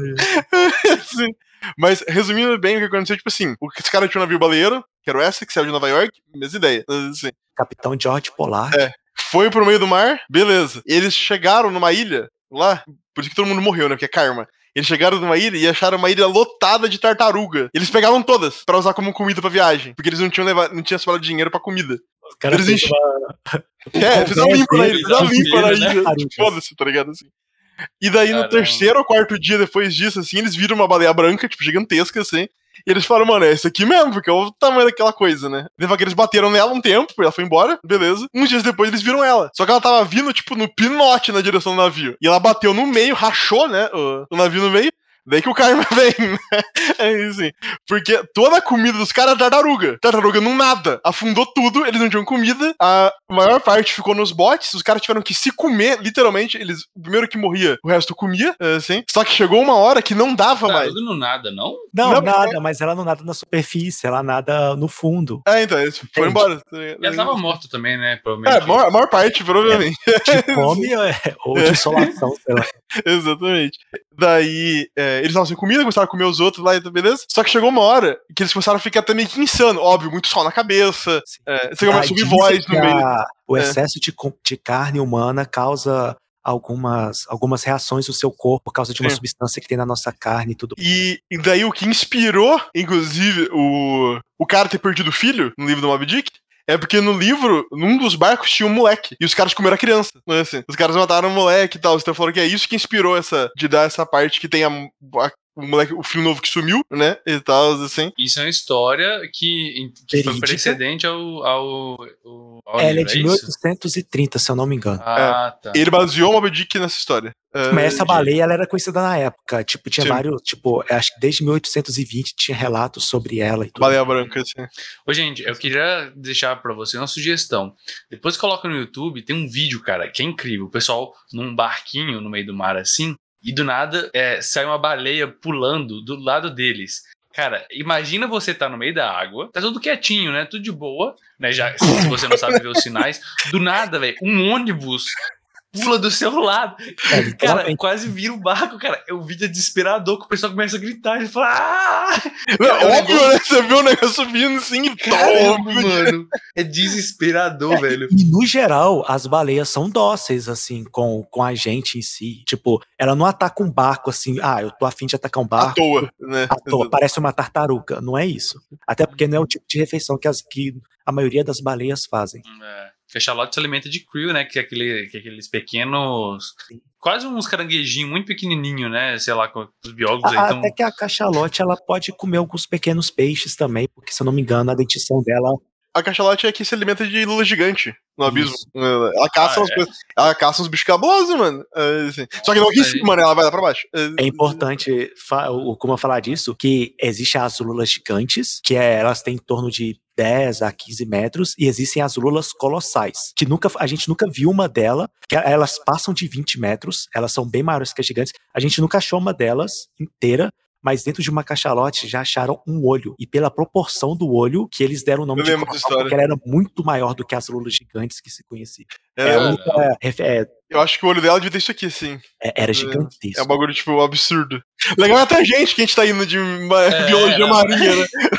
Sim. Mas, resumindo bem, o que aconteceu, tipo assim, esse cara tinha um navio baleeiro, que era o Essex, que saiu de Nova York, mesma ideia. Assim. Capitão George Pollard. É. Foi pro meio do mar, beleza. Eles chegaram numa ilha, lá, por isso que todo mundo morreu, né, porque é karma. Eles chegaram numa ilha e acharam uma ilha lotada de tartaruga. Eles pegaram todas pra usar como comida pra viagem, porque eles não tinham levado, não tinham separado dinheiro pra comida. Os caras eles fizeram uma... É, fizeram limpa na ilha, fizeram limpa na ilha. Né? Foda-se, tá ligado, assim. E daí, Caramba. no terceiro ou quarto dia depois disso, assim, eles viram uma baleia branca, tipo, gigantesca, assim. E eles falaram, mano, é esse aqui mesmo, porque é o tamanho daquela coisa, né? Leva que eles bateram nela um tempo, ela foi embora, beleza. Uns dias depois eles viram ela. Só que ela tava vindo, tipo, no pinote na direção do navio. E ela bateu no meio, rachou, né, o, o navio no meio. Daí que o karma vem, né? É isso, assim. Porque toda a comida dos caras é tartaruga. Tartaruga não nada. Afundou tudo, eles não tinham comida. A maior parte ficou nos botes. Os caras tiveram que se comer, literalmente. Eles, o primeiro que morria, o resto comia, assim. Só que chegou uma hora que não dava tartaruga mais. Tartaruga não nada, não? Não, não nada, mas ela não nada na superfície, ela nada no fundo. É, então, eles foram embora. Ela tava morta também, né? Provavelmente. É, a maior, a maior parte, provavelmente. É, de fome ou de insolação, sei lá. Exatamente. Daí, é, eles estavam sem comida, começaram a comer os outros lá, beleza? Só que chegou uma hora que eles começaram a ficar até meio que insano. Óbvio, muito sol na cabeça. É, você começa a subir voz no meio. A, o excesso é. de, de carne humana causa algumas, algumas reações do seu corpo por causa de uma Sim. substância que tem na nossa carne e tudo. E, e daí o que inspirou, inclusive, o, o cara ter perdido o filho no livro do Moby Dick, é porque no livro, num dos barcos tinha um moleque. E os caras comeram a criança. Né, assim. Os caras mataram o moleque e tal. Então falaram que é isso que inspirou essa. De dar essa parte que tem a, a, o moleque, o filho novo que sumiu, né? E tal, assim. Isso é uma história que, que foi precedente ao. ao, ao, ao Ela é de mil oitocentos e trinta, se eu não me engano. Ah, é. tá. Ele baseou o Moby Dick nessa história. Mas essa baleia, ela era conhecida na época. Tipo, tinha Sim. vários. Tipo, acho que desde mil oitocentos e vinte tinha relatos sobre ela e tudo. Baleia branca, sim. Ô, gente, eu queria deixar pra você uma sugestão. Depois coloca no YouTube, tem um vídeo, cara, que é incrível. O pessoal num barquinho no meio do mar assim, e do nada é, sai uma baleia pulando do lado deles. Cara, imagina você tá no meio da água, tá tudo quietinho, né? Tudo de boa, né? Já, se você não sabe ver os sinais. Do nada, velho, um ônibus pula do seu lado. É, cara, quase vira o barco, cara. O vídeo é desesperador, que o pessoal começa a gritar e fala. Ah! Cara, é óbvio, né? Você viu o negócio vindo assim e Caramba, mano. É desesperador, é, velho. E no geral, as baleias são dóceis, assim, com, com a gente em si. Tipo, ela não ataca um barco assim, ah, eu tô afim de atacar um barco. À toa, né? À toa, parece uma tartaruga. Não é isso. Até porque não é o tipo de refeição que, as, que a maioria das baleias fazem. É. A cachalote se alimenta de krill, né? Que é, aquele, que é aqueles pequenos... Quase uns caranguejinhos muito pequenininhos, né? Sei lá, com os biólogos aí Até tão... Até que a cachalote, ela pode comer alguns pequenos peixes também, porque se eu não me engano, a dentição dela... A cachalote é que se alimenta de lula gigante no abismo. Isso. Ela caça, ah, é. ela caça uns bichos cabulosos, mano. É, assim. Só que não aqui em cima, né? Ela vai lá pra baixo. É importante, o como falar disso, que existem as lulas gigantes, que é, elas têm em torno de dez a quinze metros, e existem as lulas colossais, que nunca, a gente nunca viu uma delas, que elas passam de vinte metros, elas são bem maiores que as gigantes, a gente nunca achou uma delas inteira, mas dentro de uma cachalote já acharam um olho, e pela proporção do olho que eles deram o nome de colossal, porque ela era muito maior do que as lulas gigantes que se conheciam. É, é a única... É, eu acho que o olho dela devia ter isso aqui, assim. É, era gigantesco. É um bagulho, tipo, absurdo. Legal é até a gente, que a gente tá indo de é, biologia marinha, né?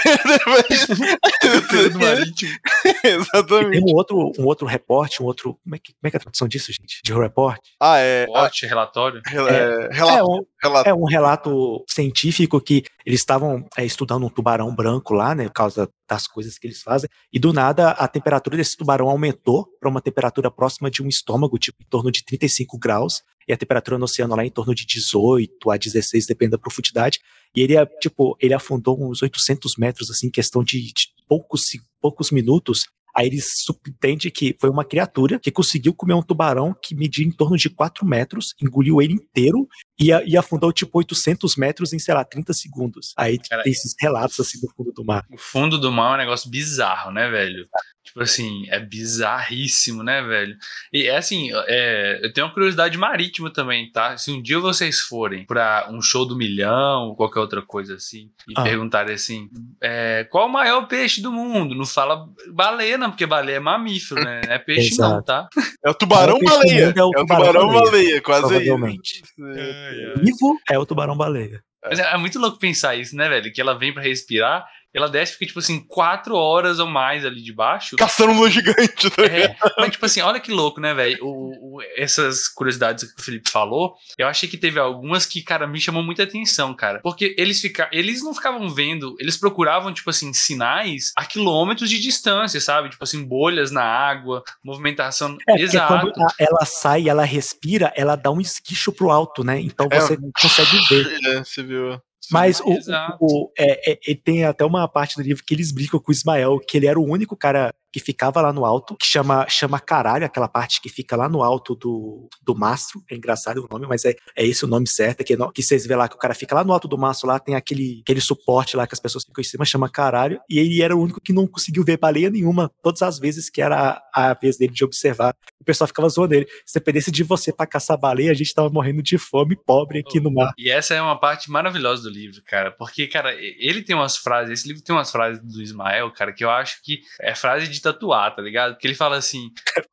Conteúdo marítimo. Exatamente. E tem um outro, um outro reporte, um outro. Como é, que, como é que é a tradução disso, gente? De report? Ah, é. Reporte, relatório. Rel- é, relato, É um, relato. é um relato científico que eles estavam é, estudando um tubarão branco lá, né, por causa das coisas que eles fazem, e do nada a temperatura desse tubarão aumentou para uma temperatura próxima de um estômago, tipo em torno de trinta e cinco graus, e a temperatura no oceano lá em torno de dezoito a dezesseis, depende da profundidade, e ele, tipo, ele afundou uns oitocentos metros, assim, em questão de, de poucos, poucos minutos. Aí eles subentendem que foi uma criatura que conseguiu comer um tubarão que media em torno de quatro metros, engoliu ele inteiro e, e afundou tipo oitocentos metros em, sei lá, trinta segundos. Aí Cara, tem esses relatos assim do fundo do mar. O fundo do mar é um negócio bizarro, né, velho? Tipo assim, é bizarríssimo, né, velho? E é assim, é, eu tenho uma curiosidade marítima também, tá? Se um dia vocês forem pra um show do milhão ou qualquer outra coisa assim, e Ah. perguntarem assim, é, qual o maior peixe do mundo? Não fala baleia, não, porque baleia é mamífero, né? Não é peixe Exato. não, tá? É o tubarão O maior peixe do baleia. mundo é o É o tubarão tubarão-baleia, baleia, quase provavelmente. isso. Vivo é o tubarão-baleia. Mas é, é muito louco pensar isso, né, velho? Que ela vem pra respirar, ela desce e fica, tipo assim, quatro horas ou mais ali de baixo. Caçando um lua gigante. Tá? É, mas, tipo assim, olha que louco, né, velho? O, o, essas curiosidades que o Felipe falou, eu achei que teve algumas que, cara, me chamou muita atenção, cara. Porque eles, fica, eles não ficavam vendo, eles procuravam, tipo assim, sinais a quilômetros de distância, sabe? Tipo assim, bolhas na água, movimentação. É, porque Exato. quando a- ela sai, ela respira, ela dá um esguicho pro alto, né? Então você É. consegue ver. É, você viu. Mas o, Exato. o, é, é, é, tem até uma parte do livro que eles brincam com o Ismael, que ele era o único cara que ficava lá no alto, que chama, chama caralho, aquela parte que fica lá no alto do, do mastro. É engraçado o nome, mas é, é esse o nome certo, é que, no, que vocês vê lá que o cara fica lá no alto do mastro, lá tem aquele, aquele suporte lá que as pessoas ficam em cima, chama caralho, e ele era o único que não conseguiu ver baleia nenhuma, todas as vezes que era a, a vez dele de observar. O pessoal ficava zoando ele. Se dependesse de você pra caçar baleia, a gente tava morrendo de fome, pobre aqui no mar. E essa é uma parte maravilhosa do livro, cara, porque, cara, ele tem umas frases, esse livro tem umas frases do Ismael, cara, que eu acho que é frase de tatuar, tá ligado? Porque ele fala assim,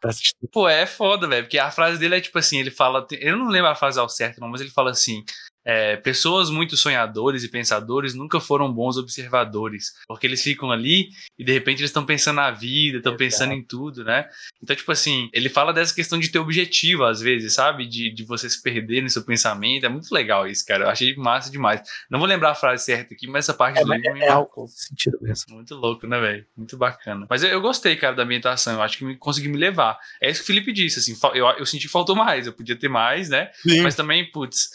pô, é foda, velho, porque a frase dele é tipo assim, ele fala, eu não lembro a frase ao certo não, mas ele fala assim, é, pessoas muito sonhadores e pensadores nunca foram bons observadores, porque eles ficam ali e de repente eles estão pensando na vida, estão pensando em tudo, né? Então, tipo assim, ele fala dessa questão de ter objetivo às vezes, sabe? De, de você se perder no seu pensamento, é muito legal isso, cara, eu achei massa demais. Não vou lembrar a frase certa aqui, mas essa parte É, do livro me é marcou. algo sentido mesmo. Muito louco, né, velho? Muito bacana. Mas eu, eu gostei, cara, da ambientação. Eu acho que me, consegui me levar. É isso que o Felipe disse, assim. Eu, eu senti que faltou mais. Eu podia ter mais, né? Sim. Mas também, putz,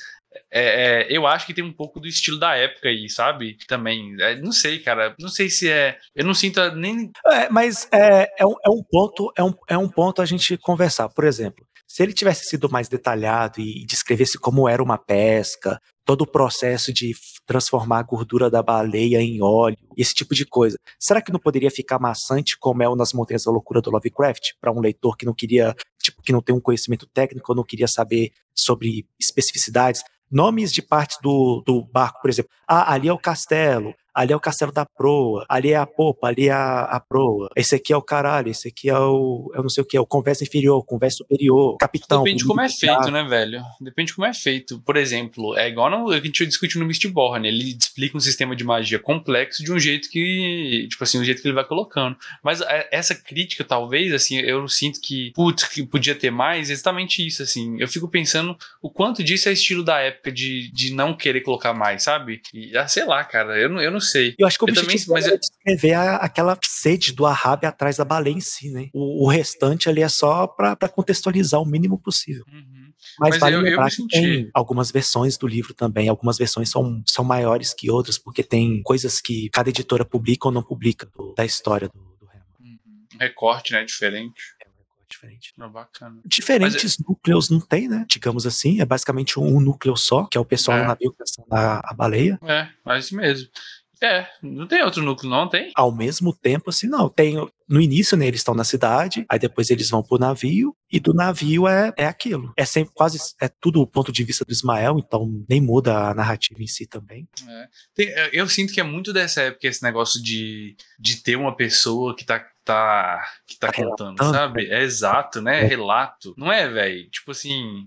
é, é, eu acho que tem um pouco do estilo da época aí, sabe? Também. É, não sei, cara. Não sei se é. Eu não sinto nem. É, mas é, é, um, é um ponto, é um, é um ponto a gente conversar. Por exemplo, se ele tivesse sido mais detalhado e descrevesse como era uma pesca, todo o processo de transformar a gordura da baleia em óleo, esse tipo de coisa, será que não poderia ficar maçante como é o Nas Montanhas da Loucura do Lovecraft, para um leitor que não queria, tipo, que não tem um conhecimento técnico, ou não queria saber sobre especificidades? Nomes de partes do, do barco, por exemplo. Ah, ali é o castelo, ali é o castelo da proa, ali é a popa, ali é a, a proa, esse aqui é o caralho, esse aqui é o, eu não sei o que, é o conversa inferior, conversa superior, capitão. Depende de como é feito, né, velho? Depende de como é feito. Por exemplo, é igual no, a gente discutiu no Mistborn, ele explica um sistema de magia complexo de um jeito que, tipo assim, um jeito que ele vai colocando. Mas a, essa crítica, talvez, assim, eu sinto que, putz, que podia ter mais, exatamente isso, assim. Eu fico pensando o quanto disso é estilo da época de, de não querer colocar mais, sabe? E, ah, sei lá, cara, eu não, eu não sei. Eu acho que o Eu objetivo também- mas é eu- descrever a- aquela sede do Ahab atrás da baleia em si, né? O, o restante ali é só pra, pra contextualizar o mínimo possível. Uhum. Mas, Mas vale eu- eu lembrar me que senti- tem algumas versões do livro também, algumas versões são, são maiores que outras, porque tem coisas que cada editora publica ou não publica do- da história do, do Hammer. Uhum. Um recorte, né, diferente. É um recorte diferente. Não, bacana. Diferentes núcleos não tem, né? Digamos assim, é basicamente um, um núcleo só, que é o pessoal É. no navio caçando a, a baleia. É, mas mesmo. É, não tem outro núcleo, não tem? Ao mesmo tempo, assim, não. Tem, no início, né, eles estão na cidade, aí depois eles vão pro navio, e do navio é, é aquilo. É sempre quase, é tudo o ponto de vista do Ismael, então nem muda a narrativa em si também. É. Tem- eu sinto que é muito dessa época esse negócio de, de ter uma pessoa que tá, tá, que tá Tá contando, relatando, sabe? É exato, né? É. Relato. Não é, velho? Tipo assim,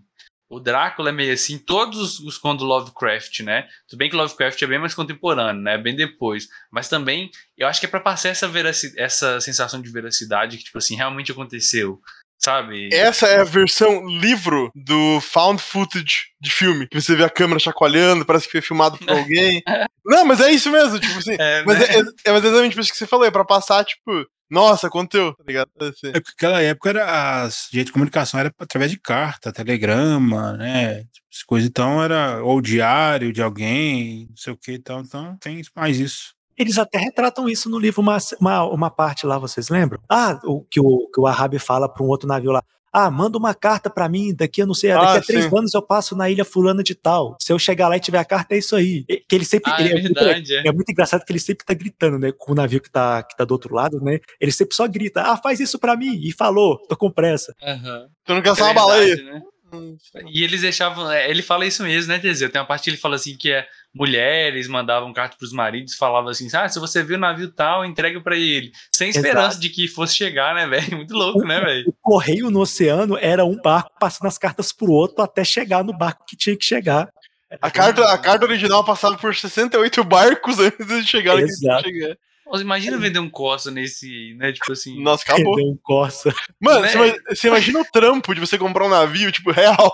O Drácula é meio assim, todos os contos do Lovecraft, né? Tudo bem que Lovecraft é bem mais contemporâneo, né? Bem depois. Mas também, eu acho que é pra passar essa, veraci- essa sensação de veracidade que, tipo assim, realmente aconteceu, sabe? Essa é a versão livro do found footage de filme. Que você vê a câmera chacoalhando, parece que foi filmado por alguém. Não, mas é isso mesmo, tipo assim. É, mas né? é, é, é exatamente isso que você falou, é pra passar, tipo, nossa, aconteceu, tá ligado? Assim. É porque naquela época era, as jeito de comunicação era através de carta, telegrama, né? Tipo, essa coisa, então era ou diário de alguém, não sei o que, então, então tem mais isso. Eles até retratam isso no livro, uma, uma, uma parte lá, vocês lembram? Ah, o que o, que o Ahab fala para um outro navio lá. Ah, manda uma carta pra mim, daqui eu não sei, daqui Ah, a três sim. anos eu passo na ilha fulana de tal. Se eu chegar lá e tiver a carta, é isso aí. E- Que ele sempre, Ah, ele é é, muito, verdade, é. é muito engraçado que ele sempre tá gritando, né, com o navio que tá, que tá do outro lado, né, ele sempre só grita, ah, faz isso pra mim, e falou, tô com pressa. Aham. Tu não quer só É uma baleia. verdade, né? E eles deixavam. é, Ele fala isso mesmo, né, Teseu? Tem uma parte que ele fala assim que é mulheres mandavam carta pros maridos, falavam assim: ah, se você viu o navio tal, entrega pra ele. Sem esperança de que fosse chegar, né, velho? Muito louco, né, velho? O correio no oceano era um barco passando as cartas pro outro até chegar no barco que tinha que chegar. A carta, a carta original passava por sessenta e oito barcos antes de chegar onde tinha Exato. que chegar. Nossa, imagina vender um Corsa nesse, né? Tipo assim. Nossa, acabou. Perdeu um Corsa. Mano, Né? você, imagina, você imagina o trampo de você comprar um navio, tipo, real.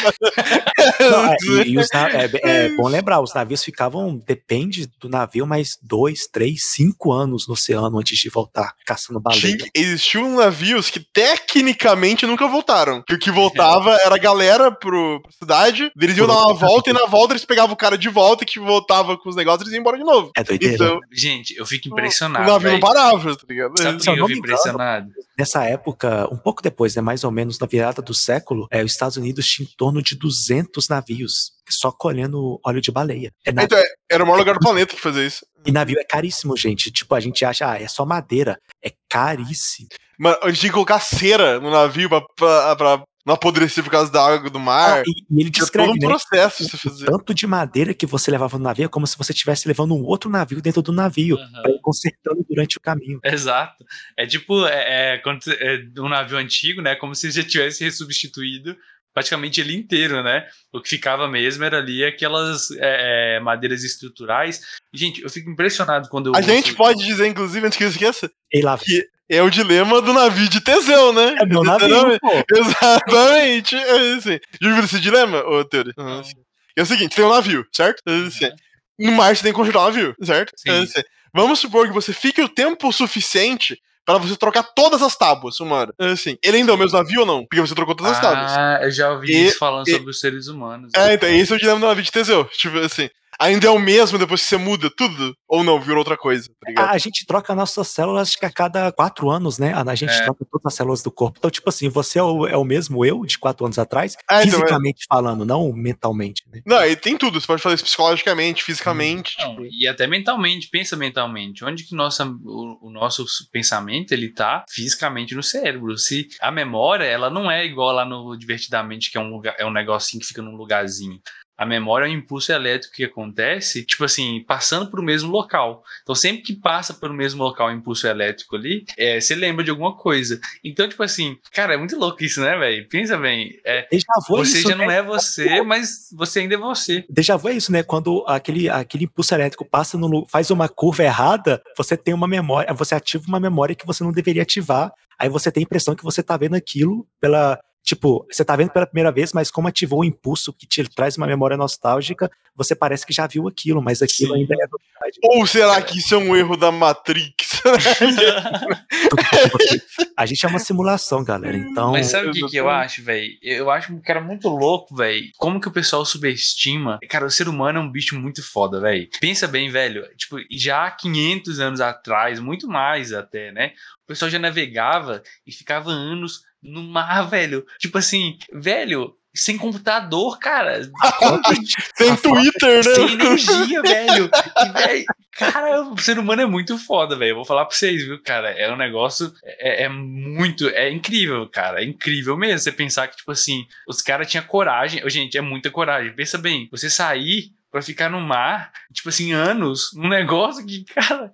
Não, é, e, e os na- é, é bom lembrar, os navios ficavam, depende do navio, mais dois, três, cinco anos no oceano antes de voltar, caçando baleia. Tinha- Existiam navios que tecnicamente nunca voltaram. Que o que voltava era a galera pro, pra cidade, eles iam Por dar uma outro volta e na volta eles pegavam o cara de volta que voltava com os negócios e eles iam embora de novo. É doideira. Então, Gente, eu fico o impressionado. navio não velho. parava, tá ligado? Sabe por Se eu que eu não fico me engano, impressionado? Nessa época, um pouco depois, né, mais ou menos na virada do século, é, os Estados Unidos tinha em torno de duzentos navios só colhendo óleo de baleia. É na- Então, era o maior lugar do planeta que fazia isso. E navio é caríssimo, gente. Tipo, a gente acha, ah, é só madeira. É caríssimo. Mas a gente tinha que colocar cera no navio pra, pra, pra não apodrecer por causa da água do mar. Ah, e, e ele Tinha descreve, todo um né? processo pra você O fazer. tanto de madeira que você levava no navio é como se você estivesse levando um outro navio dentro do navio, Aham. pra ir consertando durante o caminho. Exato. É tipo, é, é, quando, você- é, um navio antigo, né? Como se já tivesse ressubstituído praticamente ele inteiro, né? O que ficava mesmo era ali aquelas é, é, madeiras estruturais. Gente, eu fico impressionado quando eu A ouço- gente pode dizer, inclusive, antes que eu esqueça, E lá, que é o dilema do navio de Teseu, né? é meu navio, Exatamente. pô. Exatamente. É assim. Já viu esse dilema, ô Teori? Não. É o seguinte, tem um navio, certo? É assim. Aham. No mar você tem que consertar o navio, certo? Sim. É assim. Vamos supor que você fique o tempo suficiente para você trocar todas as tábuas, uma hora. É assim. Ele ainda é o mesmo navio ou não? Porque você trocou todas as tábuas. Ah, eu já ouvi E- isso falando e- sobre os seres humanos. É, então, esse é o dilema do navio de Teseu. Tipo assim. Ainda é o mesmo depois que você muda tudo? Ou não, virou outra coisa, tá ligado? A, a gente troca nossas células acho que a cada quatro anos, né? A, a gente É. troca todas as células do corpo. Então, tipo assim, você é o, é o mesmo eu de quatro anos atrás, Ah, então, fisicamente falando, não mentalmente, né? Não, e tem tudo. Você pode fazer isso psicologicamente, fisicamente. Não, tipo. e até mentalmente, pensa mentalmente. Onde que nossa, o, o nosso pensamento ele tá fisicamente no cérebro? Se a memória, ela não é igual lá no Divertidamente, que é um lugar, é um negocinho que fica num lugarzinho. A memória é um impulso elétrico que acontece, tipo assim, passando por o mesmo local. Então, sempre que passa pelo mesmo local o impulso elétrico ali, é, você lembra de alguma coisa. Então, tipo assim, cara, é muito louco isso, né, velho? Pensa bem. É, Déjà vu é você isso, já né? não é você, mas você ainda é você. Déjà vu é isso, né? Quando aquele, aquele impulso elétrico passa no, lu- faz uma curva errada, você tem uma memória, você ativa uma memória que você não deveria ativar. Aí você tem a impressão que você tá vendo aquilo pela. Tipo, você tá vendo pela primeira vez, mas como ativou o impulso que te traz uma memória nostálgica, você parece que já viu aquilo, mas aquilo Sim. ainda é verdade. Ou será que isso é um erro da Matrix? A gente é uma simulação, galera. Então, Mas sabe o que, que eu Exatamente. acho, velho? Eu acho um cara muito louco, velho. Como que o pessoal subestima? Cara, o ser humano é um bicho muito foda, velho. Pensa bem, velho. Tipo, já há quinhentos anos atrás, muito mais até, né? O pessoal já navegava e ficava anos no mar, velho. Tipo assim, velho, sem computador, cara. Como que- Sem Twitter, né? sem energia, velho. E, velho, cara, o ser humano é muito foda, velho. Eu vou falar pra vocês, viu, cara? É um negócio. É, é muito. É incrível, cara. É incrível mesmo. Você pensar que, tipo assim, os caras tinham coragem. Ô, gente, é muita coragem. Pensa bem, você sair pra ficar no mar, tipo assim, anos, um negócio que, cara.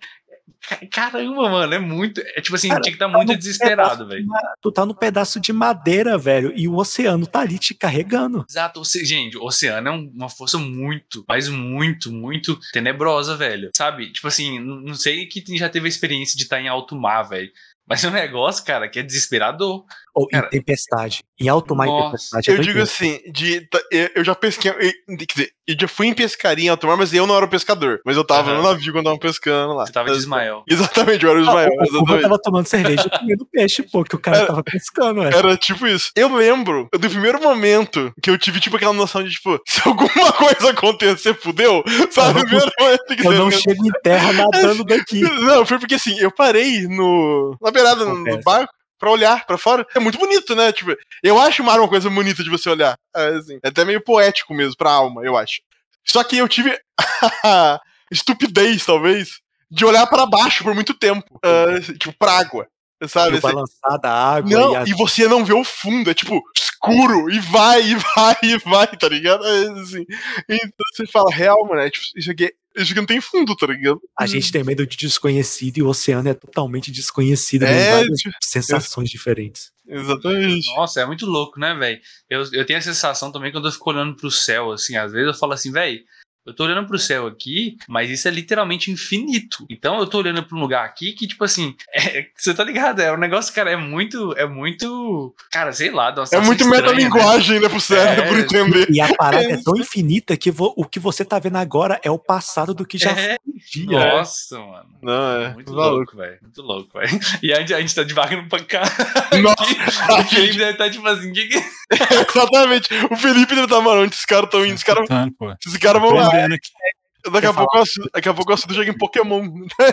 Caramba, mano, é muito. É tipo assim, Cara, tinha que estar tá muito num desesperado, pedaço velho. de ma- Tu tá num pedaço de madeira, velho, e o oceano tá ali te carregando. Exato, ou seja, gente, o oceano é um- uma força muito, mas muito, muito tenebrosa, velho. Sabe? Tipo assim, n- não sei que já teve a experiência de estar em alto mar, velho. Mas é um negócio, cara, que é desesperador. Ou em Cara, tempestade. Em alto mar e nossa. tempestade é Eu digo doideira. assim, de, tá, eu eu já pesquei, eu- quer dizer, eu já fui em pescaria em alto mar, mas eu não era o pescador. Mas eu tava Aham. no navio quando tava pescando lá. Você tava de Ismael. Exatamente, eu era o Ah, Ismael, o, o Cuba exatamente. tava tomando cerveja e comendo peixe, pô, que o cara Era- tava pescando, velho. Era tipo isso. Eu lembro do primeiro momento que eu tive, tipo, aquela noção de, tipo, se alguma coisa acontecer, fudeu. Sabe? Eu O primeiro momento que Eu você não pensa- chego em terra nadando daqui. Não, foi porque assim, eu parei no, na beirada no, no Confesso. barco pra olhar pra fora. É muito bonito, né? Tipo, eu acho o mar uma coisa bonita de você olhar. É, assim, é até meio poético mesmo pra alma, eu acho. Só que eu tive a estupidez, talvez, de olhar pra baixo por muito tempo. Ah, tipo, pra água. E Sabe? o balançar da água e Não, as... e você não vê o fundo, é tipo escuro, e vai, e vai, e vai, tá ligado? É, assim, então você fala, real, mano, é, tipo, isso, aqui, isso aqui não tem fundo, tá ligado? a gente tem medo de desconhecido e o oceano é totalmente desconhecido, né? Em É, várias tipo, sensações diferentes. exatamente. Nossa, é muito louco, né, velho? Eu, eu tenho a sensação também quando eu fico olhando pro céu, assim, às vezes eu falo assim, velho, eu tô olhando pro céu aqui, mas isso é literalmente infinito. Então eu tô olhando pra um lugar aqui que, tipo assim, é, você tá ligado? É um negócio, cara, é muito, é muito, cara, sei lá, dá uma É sensação muito estranha, metalinguagem, né, pro cérebro É, entender. E a parada É é tão infinita que vo- o que você tá vendo agora é o passado do que já É. foi um dia. Nossa, mano. Não, é. Muito maluco. louco, velho. Muito louco, velho. E a gente, a gente tá devagando pra cá. Nossa, O Felipe deve estar tipo assim, que que... exatamente. O Felipe deve estar, mano, onde esses caras estão indo? Esses caras Tá, pô. esses caras vão lá. Aprendendo aqui. Daqui a, pouco, eu assu- daqui a pouco eu assunto joga em Pokémon.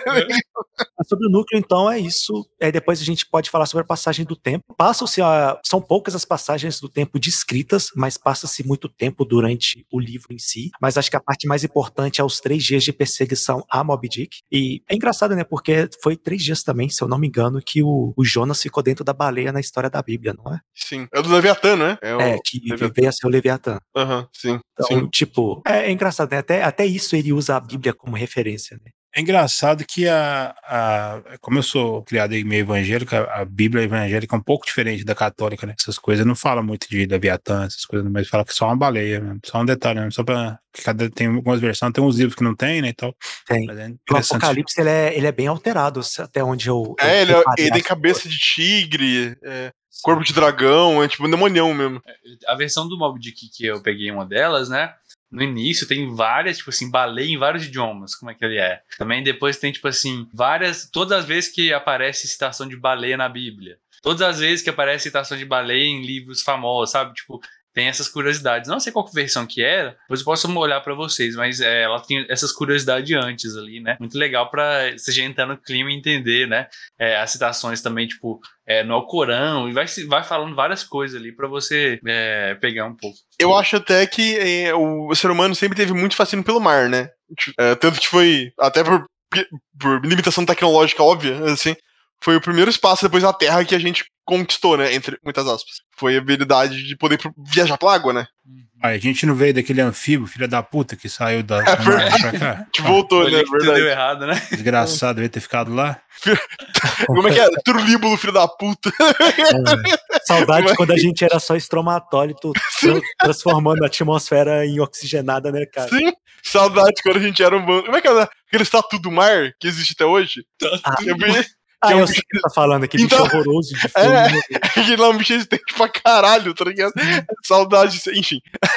Mas sobre o núcleo, então, é isso. É, depois a gente pode falar sobre a passagem do tempo. Passam-se a- são poucas as passagens do tempo descritas, mas passa-se muito tempo durante o livro em si. Mas acho que a parte mais importante é os três dias de perseguição a Moby Dick. E é engraçado, né? Porque foi três dias também, se eu não me engano, que o, o Jonas ficou dentro da baleia na história da Bíblia, não é? Sim. É o do Leviatã, né? É, o É, que Leviatã. veio a ser o Leviatã. Aham, sim. Então, sim. tipo, é, é engraçado, né? Até, até isso ele usa a Bíblia como referência, né? É engraçado que a, a. Como eu sou criado em meio evangélico, a, a Bíblia evangélica é um pouco diferente da católica, né? Essas coisas não fala muito de Leviatã, essas coisas, mas fala que só uma baleia mesmo. Só um detalhe mesmo. Só pra. Cada, tem algumas versões, tem uns livros que não tem, né? E tal. Tem. Mas é O interessante. Apocalipse, ele é, ele é bem alterado, até onde eu... eu É, ele, é- reparei ele tem as cabeça de tigre, é, corpo de dragão, é tipo um demonião mesmo. A versão do Moby Dick que eu peguei uma delas, né? No início tem várias, tipo assim, baleia em vários idiomas, como é que ele é. Também depois tem, tipo assim, várias... Todas as vezes que aparece citação de baleia na Bíblia. Todas as vezes que aparece citação de baleia em livros famosos, sabe? Tipo, tem essas curiosidades. Não sei qual versão que era, depois eu posso olhar pra vocês, mas é, ela tem essas curiosidades antes ali, né? Muito legal pra você já entrar no clima e entender, né? É, as citações também, tipo, é, no Alcorão, e vai, vai falando várias coisas ali pra você é, pegar um pouco. Eu acho até que é, o ser humano sempre teve muito fascínio pelo mar, né? É, tanto que foi, até por, por limitação tecnológica óbvia, assim, foi o primeiro espaço depois da Terra que a gente conquistou, né? Entre muitas aspas. Foi a habilidade de poder viajar pela água, né? Aí, a gente não veio daquele anfíbio, filha da puta, que saiu da É do mar verdade. pra cá. A gente voltou, Olha né? que tudo Verdade. deu errado, né? Desgraçado, devia ter ficado lá. Como é que é? Turlíbulo, filho da puta. É. Saudade Mas- quando a gente era só estromatólito, tra- transformando a atmosfera em oxigenada, né, cara? Sim. Saudade quando a gente era um bando. Como é que é? Aquele tatu do mar que existe até hoje? Ah, Eu vi. ah, que é um eu sei o que você tá falando, aquele Então- bicho horroroso de É. filme. Aquele lá é um bicho resistente pra caralho, tá ligado? Saudade, enfim.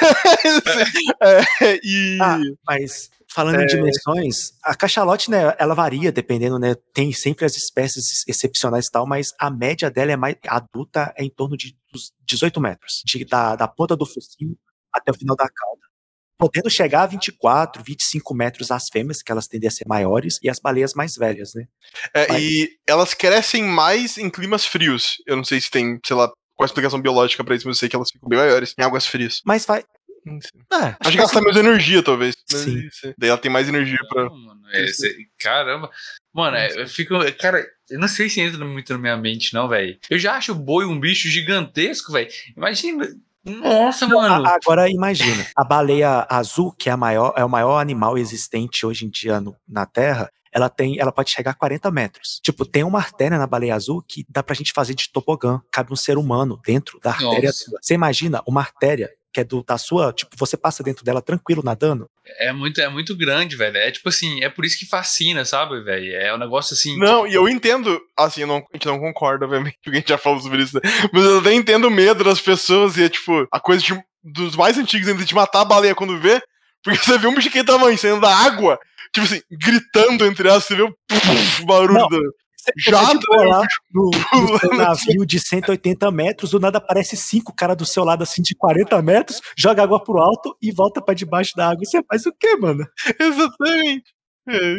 É, e. Ah, mas falando em dimensões, a cachalote, né, ela varia dependendo, né, tem sempre as espécies excepcionais e tal, mas a média dela é mais adulta, é em torno de dos dezoito metros, de, da, da ponta do focinho até o final da cauda. Podendo chegar a vinte e quatro, vinte e cinco metros as fêmeas, que elas tendem a ser maiores, e as baleias mais velhas, né? É, Mas- e elas crescem mais em climas frios. Eu não sei se tem, sei lá, qual a explicação biológica pra isso, mas eu sei que elas ficam bem maiores em águas frias. Mas vai... É, Acho que ela tem menos energia, talvez. Mas, Sim. isso, daí ela tem mais energia pra. Não, mano, é, cê- caramba. Mano, é, eu fico. Cara, eu não sei se entra muito na minha mente, não, velho. Eu já acho o boi um bicho gigantesco, velho. Imagina. Nossa, mano. A- Agora imagina, a baleia azul, que é, a maior, é o maior animal existente hoje em dia no- na Terra, ela tem, ela pode chegar a quarenta metros. Tipo, tem uma artéria na baleia azul que dá pra gente fazer de tobogã. Cabe um ser humano dentro da artéria. Nossa. Você imagina uma artéria que é do, da sua, tipo, você passa dentro dela tranquilo, nadando. É muito, é muito grande, velho. É tipo assim, é por isso que fascina, sabe, velho? É um negócio assim. Não, tipo, e eu entendo, assim, eu não, a gente não concorda, obviamente, porque a gente já falou sobre isso, né? Mas eu até entendo o medo das pessoas e é tipo, a coisa de, dos mais antigos ainda de matar a baleia quando vê, porque você vê um bicho que tamanho saindo da água, tipo assim, gritando entre elas, você vê o puf, barulho Não. do. Você Jato, tipo, lá no, no seu pulando navio de cento e oitenta metros, do nada aparece cinco caras do seu lado assim de quarenta metros, joga água pro alto e volta pra debaixo da água. Você faz o quê, mano? Exatamente. É.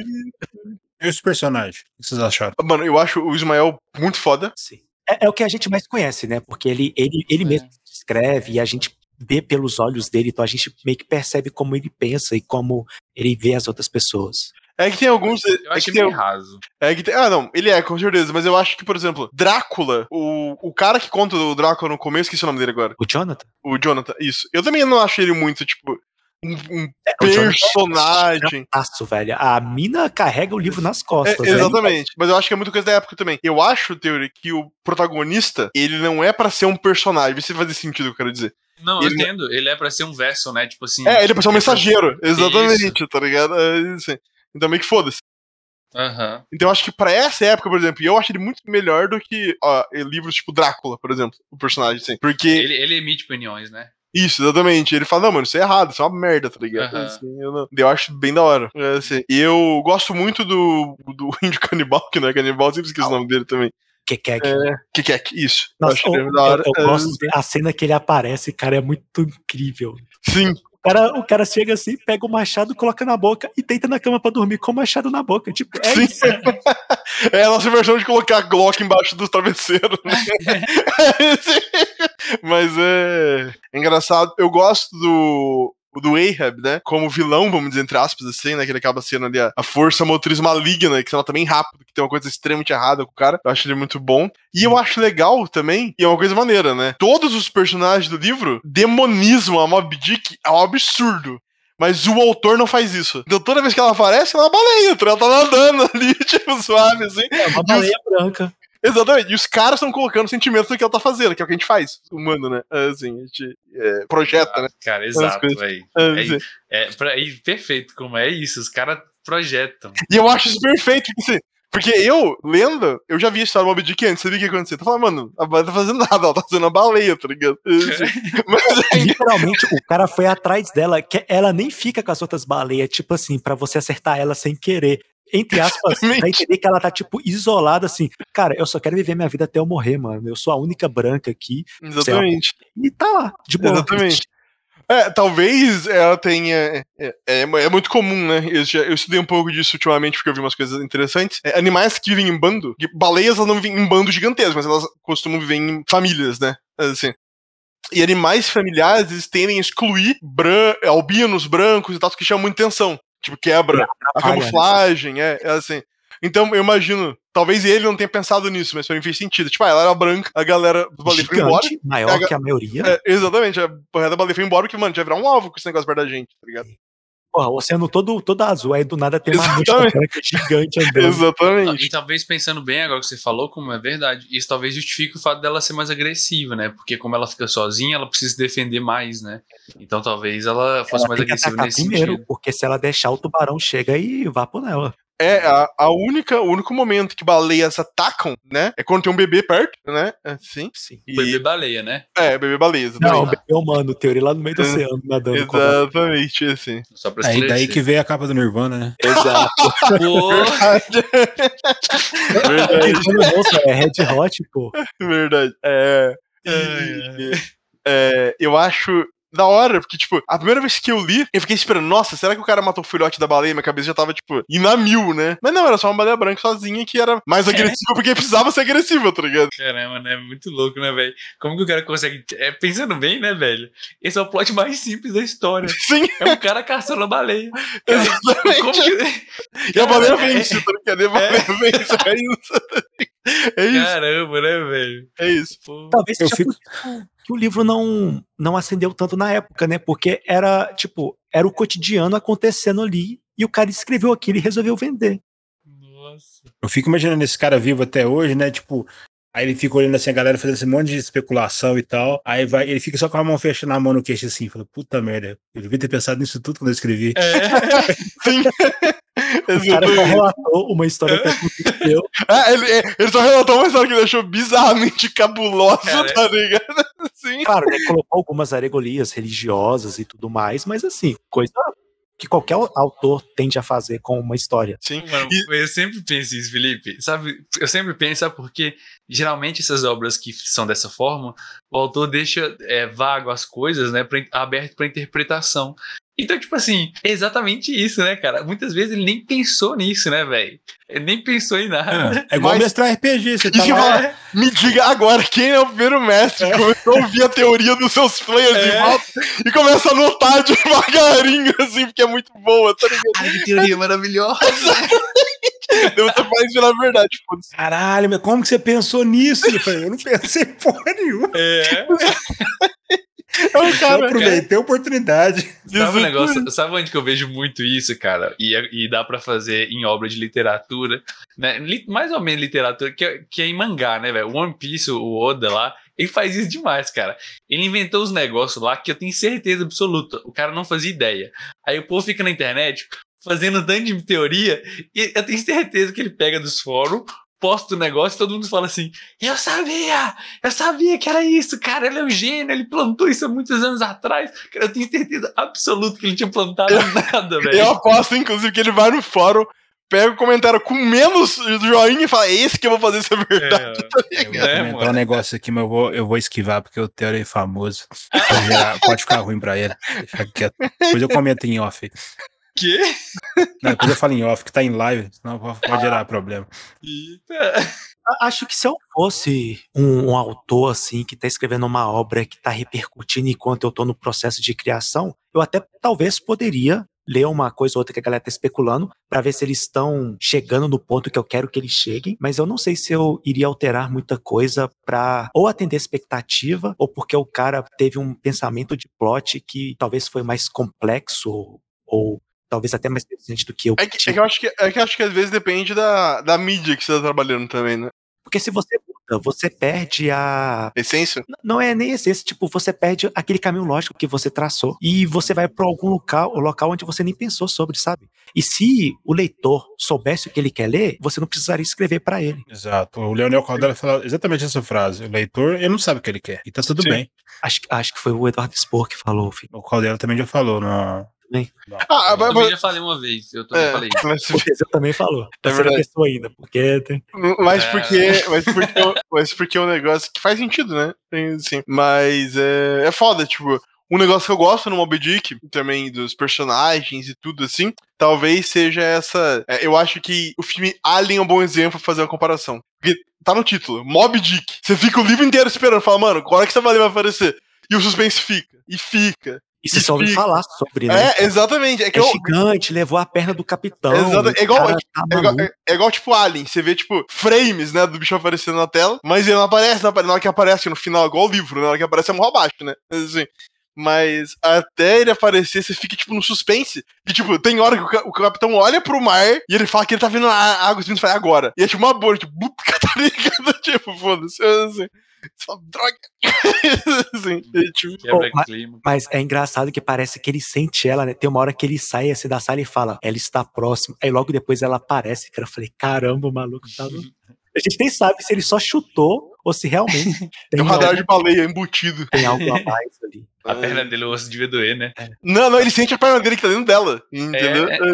E os personagens? O que vocês acharam? Mano, eu acho o Ismael muito foda. Sim. É, é o que a gente mais conhece, né? Porque ele, ele, ele É. mesmo escreve e a gente vê pelos olhos dele, então a gente meio que percebe como ele pensa e como ele vê as outras pessoas. É que tem alguns. Eu é achei que tem, meio raso. é que tem, ah, não, ele é, com certeza, mas eu acho que, por exemplo, Drácula, o, o cara que conta o Drácula no começo, esqueci o nome dele agora. O Jonathan? O Jonathan, isso. Eu também não achei ele muito, tipo, um, um É, o Jonathan personagem. é um velho. A mina carrega o livro nas É, costas. velho. exatamente. Mas eu acho que é muito coisa da época também. Eu acho, Teoria, que o protagonista, ele não é pra ser um personagem. Vê se faz sentido o que eu quero dizer. Não, eu Ele- entendo. Ele é pra ser um vessel, né? Tipo assim. É, ele é pra ser um mensageiro. Isso. Exatamente, tá ligado? É, assim. Então meio que foda-se. Aham. Então eu acho que pra essa época, por exemplo, eu acho ele muito melhor do que ó, livros tipo Drácula, por exemplo, o personagem, assim. Porque. Ele, ele emite opiniões, né? Isso, exatamente. Ele fala, não, mano, isso é errado, isso é uma merda, tá ligado? Aham. Assim, eu, não- eu acho bem da hora. É, assim. E eu gosto muito do, do índio canibal, que não é canibal, sempre esqueci o nome dele também. Que que é que... É, que que é que- isso. eu Nossa, acho eu, ele da hora. eu- eu É, gosto da cena que ele aparece, cara, é muito incrível. Sim, O cara, o cara chega assim, pega o machado, coloca na boca e deita na cama pra dormir com o machado na boca. Tipo, é sim. isso. É a nossa versão de colocar a Glock embaixo do travesseiro. Né? Mas é... é engraçado. Eu gosto do. Do Ahab, né? Como vilão, vamos dizer, entre aspas, assim, né? Que ele acaba sendo ali a, a força motriz maligna, que ela também rápido, que tem uma coisa extremamente errada com o cara. Eu acho ele muito bom. E eu acho legal também, e é uma coisa maneira, né? Todos os personagens do livro demonizam a Moby Dick ao absurdo. Mas o autor não faz isso. Então toda vez que ela aparece, ela é uma baleia, ela tá nadando ali, tipo, suave, assim. É uma baleia branca. Exatamente, e os caras estão colocando sentimentos no que ela tá fazendo, que é o que a gente faz, humano, né? Assim, a gente é, projeta, né? Cara, exato, coisas. velho. É, É, sim. é, pra- é perfeito como é isso. Os caras projetam. E eu acho isso perfeito, porque, assim, porque eu, lendo, eu já vi a história do Moby Dick antes, sabia o que ia acontecer? Eu falava, mano, a baleia tá fazendo nada, ela tá fazendo uma baleia, tá ligado? Assim, mas aí, Literalmente, o cara foi atrás dela, que ela nem fica com as outras baleias, tipo assim, pra você acertar ela sem querer. Entre aspas, Exatamente. pra entender que ela tá, tipo, isolada, assim. Cara, eu só quero viver minha vida até eu morrer, mano. Eu sou a única branca aqui. exatamente. E tá lá, de boa. Exatamente. É, talvez ela tenha. É, é, é muito comum, né? Eu, já, eu estudei um pouco disso ultimamente porque eu vi umas coisas interessantes. É, animais que vivem em bando, que baleias elas não vivem em bandos gigantescos, mas elas costumam viver em famílias, né? Assim. E animais familiares eles tendem a excluir bran albinos brancos e tal, que chamam muita atenção. Tipo, quebra a atrapalha, né? camuflagem, é, é assim. Então, eu imagino, talvez ele não tenha pensado nisso, mas pra mim fez sentido. Tipo, ah, ela era branca, a galera do baleia foi embora. Gigante, maior a ga- que a maioria. É, exatamente, a porra da baleia foi embora, porque, mano, já virar um alvo com esse negócio perto da gente, tá ligado? Porra, o oceano todo, todo azul, aí do nada tem uma mancha Exatamente. branca gigante andando. Exatamente. E talvez pensando bem agora que você falou, como é verdade, isso talvez justifique o fato dela ser mais agressiva, né? Porque como ela fica sozinha, ela precisa se defender mais, né? Então talvez ela fosse Ela mais tem que agressiva atacar nesse primeiro, sentido. porque se ela deixar, o tubarão chega e vapo nela. É, a, a única, o único momento que baleias atacam, né? É quando tem um bebê perto, né? Assim. Sim. E, Bebê baleia, né? É, bebê baleia, Não, o exatamente. bebê humano, teoria lá no meio do É, oceano, nadando com ela. Exatamente, assim. Só pra Aí daí esclarecer. que veio a capa do Nirvana, né? Exato. Pô, Verdade, Nossa, é Red Hot, pô. verdade. É, e- Ai, ai. é, eu acho da hora, porque, tipo, a primeira vez que eu li, eu fiquei esperando, nossa, será que o cara matou o filhote da baleia? Minha cabeça já tava, tipo, indo a mil, né? Mas não, era só uma baleia branca sozinha que era mais agressiva porque precisava ser agressiva, tá ligado? caramba, né? Muito louco, né, velho? Como que o cara consegue. É, pensando bem, né, velho? Esse é o plot mais simples da história. Sim, É um cara caçando a baleia. Cara, exatamente. como que. E a baleia Cara, vence, tá ligado? E a baleia vence, é isso. É isso, Caramba, né, velho? é isso. Pô. Talvez Eu seja fico- por isso que o livro não, não acendeu tanto na época, né? Porque era, tipo, era o cotidiano acontecendo ali e o cara escreveu aquilo e resolveu vender. Nossa. Eu fico imaginando esse cara vivo até hoje, né? Tipo, aí ele fica olhando assim, a galera fazendo esse monte de especulação e tal. Aí vai, ele fica só com a mão fechando a mão no queixo assim, fala, puta merda, eu devia ter pensado nisso tudo quando eu escrevi. É. Sim. O cara só relatou uma história que aconteceu. Ah, ele, ele só relatou uma história que deixou bizarramente cabulosa, Cara, tá ligado? Sim. Claro, né, colocou algumas alegorias religiosas e tudo mais, mas assim, coisa que qualquer autor tende a fazer com uma história. Sim. Mano, E- eu sempre penso isso, Felipe. Sabe, eu sempre penso, sabe por quê? Geralmente essas obras que são dessa forma, o autor deixa é, vago as coisas, né, pra, aberto para interpretação. Então, tipo assim, é exatamente isso, né, cara? Muitas vezes ele nem pensou nisso, né, velho? Ele nem pensou em nada. É igual Mas- mestrar R P G, você tá Isso que eu ia lá. falar, me diga agora quem é o primeiro mestre que começou a ouvir a teoria dos seus players É. em volta e começa a anotar devagarinho, assim, porque é muito boa, tá ligado? Cara, que teoria maravilhosa. Deu até mais virar verdade, foda-se. Caralho, mas como que você pensou nisso? Eu falei, eu não pensei porra nenhuma. É. É um Eu cara, aproveitei a oportunidade. Sabe um negócio? Sabe onde que eu vejo muito isso, cara? E, e dá pra fazer em obra de literatura, né? Li- mais ou menos literatura, que é, que é em mangá, né, velho? One Piece, o Oda lá, ele faz isso demais, cara. Ele inventou os negócios lá que eu tenho certeza absoluta. O cara não fazia ideia. Aí o povo fica na internet fazendo tanto de teoria e eu tenho certeza que ele pega dos fóruns, posta o negócio e todo mundo fala assim, eu sabia, eu sabia que era isso, cara, ele é um gênio, ele plantou isso há muitos anos atrás. Cara, eu tenho certeza absoluta que ele tinha plantado nada, velho. eu aposto, inclusive, que ele vai no fórum, pega o comentário com menos joinha e fala, é esse que eu vou fazer, isso é verdade. É, Eu ia É, comentar mano. um negócio aqui, mas eu vou, eu vou esquivar, porque o Theo é famoso. Pode, gerar- pode ficar ruim pra ele. Deixa quieto. Depois eu comento em off. Que? Não, depois eu falo em off, que tá em live, senão pode gerar problema. Eita. A- Acho que se eu fosse um, um autor assim que tá escrevendo uma obra que tá repercutindo enquanto eu tô no processo de criação, eu até talvez poderia ler uma coisa ou outra que a galera tá especulando pra ver se eles estão chegando no ponto que eu quero que eles cheguem, mas eu não sei se eu iria alterar muita coisa pra ou atender expectativa ou porque o cara teve um pensamento de plot que talvez foi mais complexo ou, ou talvez até mais interessante do que eu. É que, é tive. que eu acho que, é que eu acho que às vezes depende da, da mídia que você tá trabalhando também, né? Porque se você muda, você perde a. Essência? N- Não é nem essência, tipo, você perde aquele caminho lógico que você traçou e você vai para algum local, local onde você nem pensou sobre, sabe? E se o leitor soubesse o que ele quer ler, você não precisaria escrever para ele. Exato. O Leonel Caldela fala exatamente essa frase. O leitor, ele não sabe o que ele quer. E tá tudo Sim. bem. Acho, que- acho que foi o Eduardo Spor que falou, filho. O Caldela também já falou. No... Também. no- Ah, Eu mas, também mas, já falei uma vez. Eu também é, falei. mas, O Teseu também falou. Terceira verdade. pessoa ainda, porque tem- mas É. porque, mas porque, o- mas porque é um negócio que faz sentido, né? Tem, assim, mas é, é foda, tipo, um negócio que eu gosto no Moby Dick, também dos personagens e tudo assim, talvez seja essa. é, eu acho que o filme Alien é um bom exemplo pra fazer uma comparação. Porque tá no título, Moby Dick. Você fica o livro inteiro esperando, fala, mano, qual hora que essa baleia vai aparecer? E o suspense fica, e fica. E você só ouve Fica. falar sobre, né? É, exatamente. É que É eu, gigante, levou a perna do capitão. Exato, o é igual- cara tá É igual, maluco. é- é igual, tipo Alien, você vê, tipo, frames, né, do bicho aparecendo na tela, mas ele não aparece, não aparece na hora que aparece no final, igual o livro, né, na hora que aparece é morro abaixo, né, assim. Mas até ele aparecer, você fica, tipo, no suspense, que, tipo, tem hora que o, ca- o capitão olha pro mar e ele fala que ele tá vendo a a água subindo e fala, "É agora." E é tipo uma bolha, tipo, tá ligado? Tipo, foda-se, assim, só droga. assim, e, tipo, Quebra Pô, clima. Mas é engraçado que parece que ele sente ela, né? Tem uma hora que ele sai assim da sala e fala, ela está próxima. Aí logo depois ela aparece, cara. Eu falei, caramba, o maluco tá no... A gente nem sabe se ele só chutou ou se realmente tem tem, um radar algo, de baleia embutido. tem algo a mais ali. A perna dele, o osso devia doer, né? Não, não, ele sente a perna dele que tá dentro dela, entendeu? É.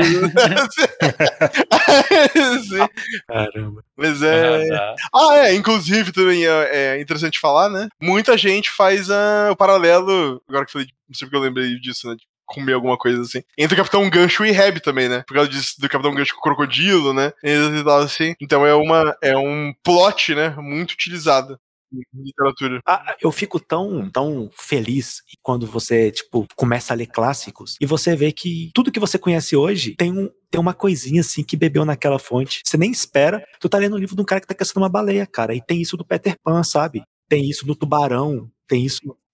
Sim. Caramba. Mas é. Ah, tá. Ah, é, inclusive também é, é interessante falar, né? Muita gente faz ah, o paralelo. Agora que eu falei, não sei porque eu lembrei disso, né? De comer alguma coisa assim. Entre o Capitão Gancho e Reb também, né? Por causa disso, do Capitão Gancho com o crocodilo, né? E tal, assim. Então é, uma, é um plot, né? Muito utilizado em literatura. Ah, eu fico tão, tão feliz quando você, tipo, começa a ler clássicos e você vê que tudo que você conhece hoje tem, um, tem uma coisinha assim que bebeu naquela fonte. Você nem espera. Tu tá lendo um livro de um cara que tá caçando uma baleia, cara. E tem isso do Peter Pan, sabe? Tem isso no Tubarão. Tem isso no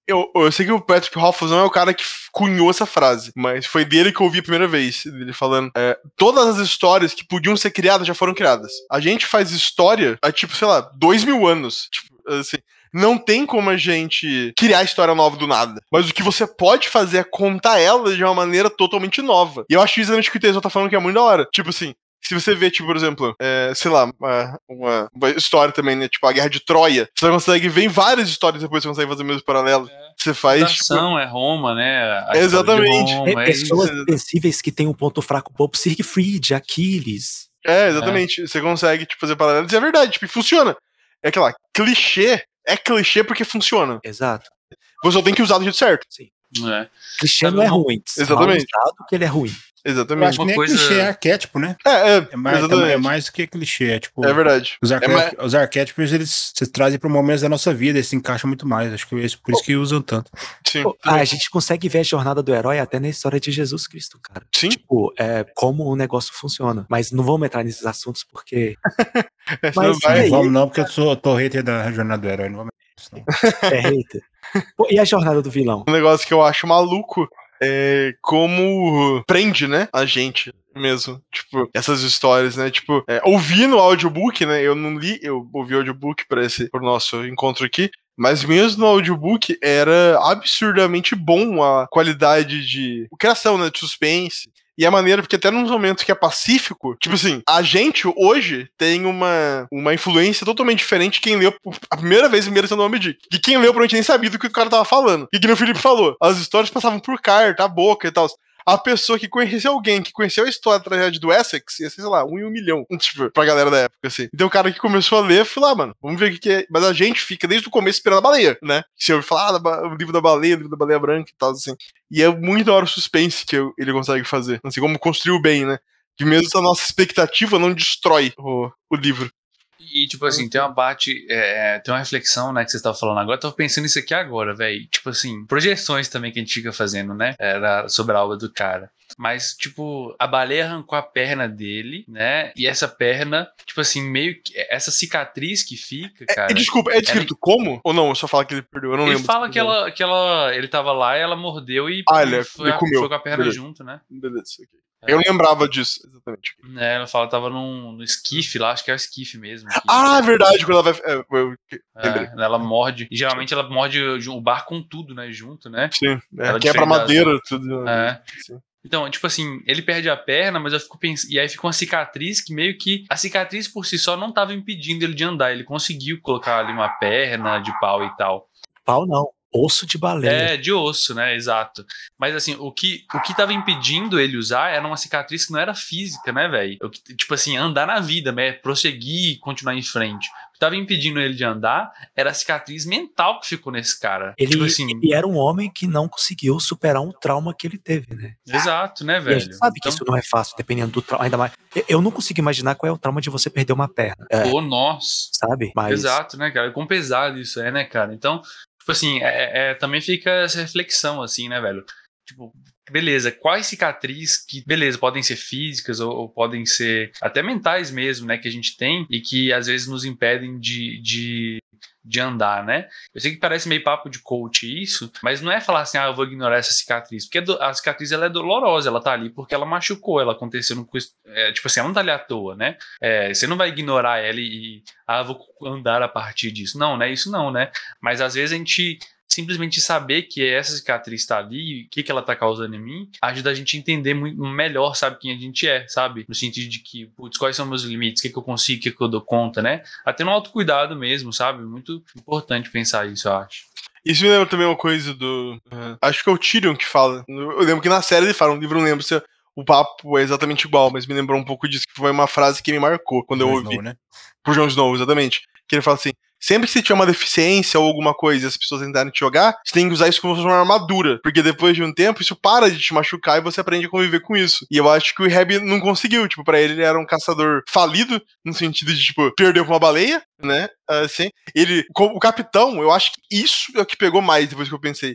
Eu, eu sei que o Patrick Rothfuss não é o cara que cunhou essa frase, mas foi dele que eu ouvi a primeira vez, ele falando, é, todas as histórias que podiam ser criadas já foram criadas. A gente faz história há, tipo, sei lá, dois mil anos. Tipo, assim, não tem como a gente criar história nova do nada. Mas o que você pode fazer é contar ela de uma maneira totalmente nova. E eu acho exatamente o que o Tezo tá falando que é muito da hora. Tipo assim, se você vê, tipo, por exemplo, é, sei lá, uma, uma, uma história também, né? Tipo, a Guerra de Troia. Você consegue ver em várias histórias depois você consegue fazer o mesmo paralelo. É. Você faz. Ação, tipo... é Roma, né? A exatamente. Roma, é, é pessoas isso. sensíveis que têm um ponto fraco, Bob Siegfried, Aquiles. É, exatamente. É. Você consegue, tipo, fazer paralelos e é verdade, tipo, e funciona. É aquela, clichê é clichê porque funciona. Exato. Você só tem que usar do jeito certo. Sim. É. Clichê Sabe, não é uma... ruim. Exatamente. Mal usado que ele é ruim. Exatamente. Eu acho que Uma nem coisa... é clichê, é arquétipo, né? É, é, é, mais, exatamente. é mais do que clichê. É, tipo, é verdade. Os, arqué... é mais... os arquétipos, eles se trazem para momentos da nossa vida, eles se encaixam muito mais. Acho que é por isso que usam tanto. Sim. Pô, a gente consegue ver a jornada do herói até na história de Jesus Cristo, cara. Sim. Tipo, é, como o negócio funciona. Mas não vamos entrar nesses assuntos porque... Mas não vai... aí... vamos não, porque eu sou, tô hater da jornada do herói. Não vamos entrar nisso, não. É hater. Pô, e a jornada do vilão? Um negócio que eu acho maluco é como prende, né, a gente mesmo, tipo, essas histórias, né, tipo, é, ouvi no audiobook, né, eu não li, eu ouvi o audiobook para esse, pro nosso encontro aqui, mas mesmo no audiobook era absurdamente bom a qualidade de criação, né, de suspense. E a maneira, porque até nos momentos que é pacífico, tipo assim, a gente hoje tem uma, uma influência totalmente diferente de quem leu a primeira vez, primeira sendo o Moby Dick. E quem leu provavelmente nem sabia do que o cara tava falando. E que o Felipe falou, as histórias passavam por carta, a boca e tal. A pessoa que conheceu alguém, que conheceu a história da tragédia do Essex, ia ser, sei lá, um em um milhão, tipo, pra galera da época, assim. Então o cara que começou a ler, falou, ah, mano, vamos ver o que, que é. Mas a gente fica desde o começo esperando a baleia, né? Se eu falar ah, o livro da baleia, o livro da baleia branca e tal, assim. E é muito da hora o suspense que eu, ele consegue fazer. Assim, como construiu bem, né? Que mesmo essa nossa expectativa não destrói o, o livro. E, tipo assim, tem uma parte, é, tem uma reflexão, né, que você estava falando agora, eu tava pensando nisso aqui agora, velho. Tipo assim, projeções também que a gente fica fazendo, né, era sobre a obra do cara. Mas, tipo, a baleia arrancou a perna dele, né, e essa perna, tipo assim, meio que, essa cicatriz que fica, cara... É, desculpa, é descrito ela... como? Ou não, eu só falo que ele perdeu, eu não ele lembro. Ele fala que ela, que ela, ele tava lá e ela mordeu e, ah, e ele, foi, ele comeu. foi com a perna Beleza. junto, né. Beleza, ok. Eu não lembrava disso, exatamente. É, ela fala que tava num, no esquife lá, acho que é o esquife mesmo. Que... Ah, é verdade, quando ela vai... É, eu... é, ela morde, e geralmente ela morde o bar com tudo, né, junto, né? Sim, é, ela quebra madeira, das... tudo. É. Sim. Então, tipo assim, ele perde a perna, mas eu fico pensando, e aí fica uma cicatriz que meio que, a cicatriz por si só não tava impedindo ele de andar, ele conseguiu colocar ali uma perna de pau e tal. Pau não. Osso de baleia. É, de osso, né? Exato. Mas assim, o que, o que tava impedindo ele usar era uma cicatriz que não era física, né, velho? Tipo assim, andar na vida, né? Prosseguir, continuar em frente. O que tava impedindo ele de andar era a cicatriz mental que ficou nesse cara. Ele, tipo assim, ele era um homem que não conseguiu superar um trauma que ele teve, né? Exato, né, velho? E a gente sabe então... que isso não é fácil, dependendo do trauma. Ainda mais. Eu não consigo imaginar qual é o trauma de você perder uma perna. É, Pô, nossa. Sabe? Mas... Exato, né, cara? Quão pesado isso é, né, cara? Então... Tipo assim, é, é, também fica essa reflexão, assim, né, velho? Tipo, beleza, quais cicatrizes que, beleza, podem ser físicas ou, ou podem ser até mentais mesmo, né, que a gente tem e que às vezes nos impedem de, de, de andar, né? Eu sei que parece meio papo de coach isso, mas não é falar assim, ah, eu vou ignorar essa cicatriz, porque a cicatriz, ela é dolorosa, ela tá ali porque ela machucou, ela aconteceu no... É, tipo assim, ela não tá ali à toa, né? É, você não vai ignorar ela e, ah, vou andar a partir disso. Não, né? Isso não, né? Mas às vezes a gente... simplesmente saber que essa cicatriz tá ali, o que, que ela tá causando em mim, ajuda a gente a entender muito melhor, sabe, quem a gente é, sabe? No sentido de que, putz, quais são meus limites, o que, que eu consigo, o que, que eu dou conta, né? Até no autocuidado mesmo, sabe? Muito importante pensar isso, eu acho. Isso me lembra também uma coisa do... Uh, acho que é o Tyrion que fala. Eu lembro que na série ele fala, no livro eu não lembro se o papo é exatamente igual, mas me lembrou um pouco disso, que foi uma frase que me marcou quando Jon eu ouvi. Snow, né? Pro Jon Snow, exatamente. Que ele fala assim, sempre que você tiver uma deficiência ou alguma coisa e as pessoas tentarem te jogar, você tem que usar isso como uma armadura, porque depois de um tempo isso para de te machucar e você aprende a conviver com isso. E eu acho que o Iheb não conseguiu, tipo, pra ele ele era um caçador falido, no sentido de, tipo, perdeu pra uma baleia, né, assim. Ele, o capitão, eu acho que isso é o que pegou mais depois que eu pensei.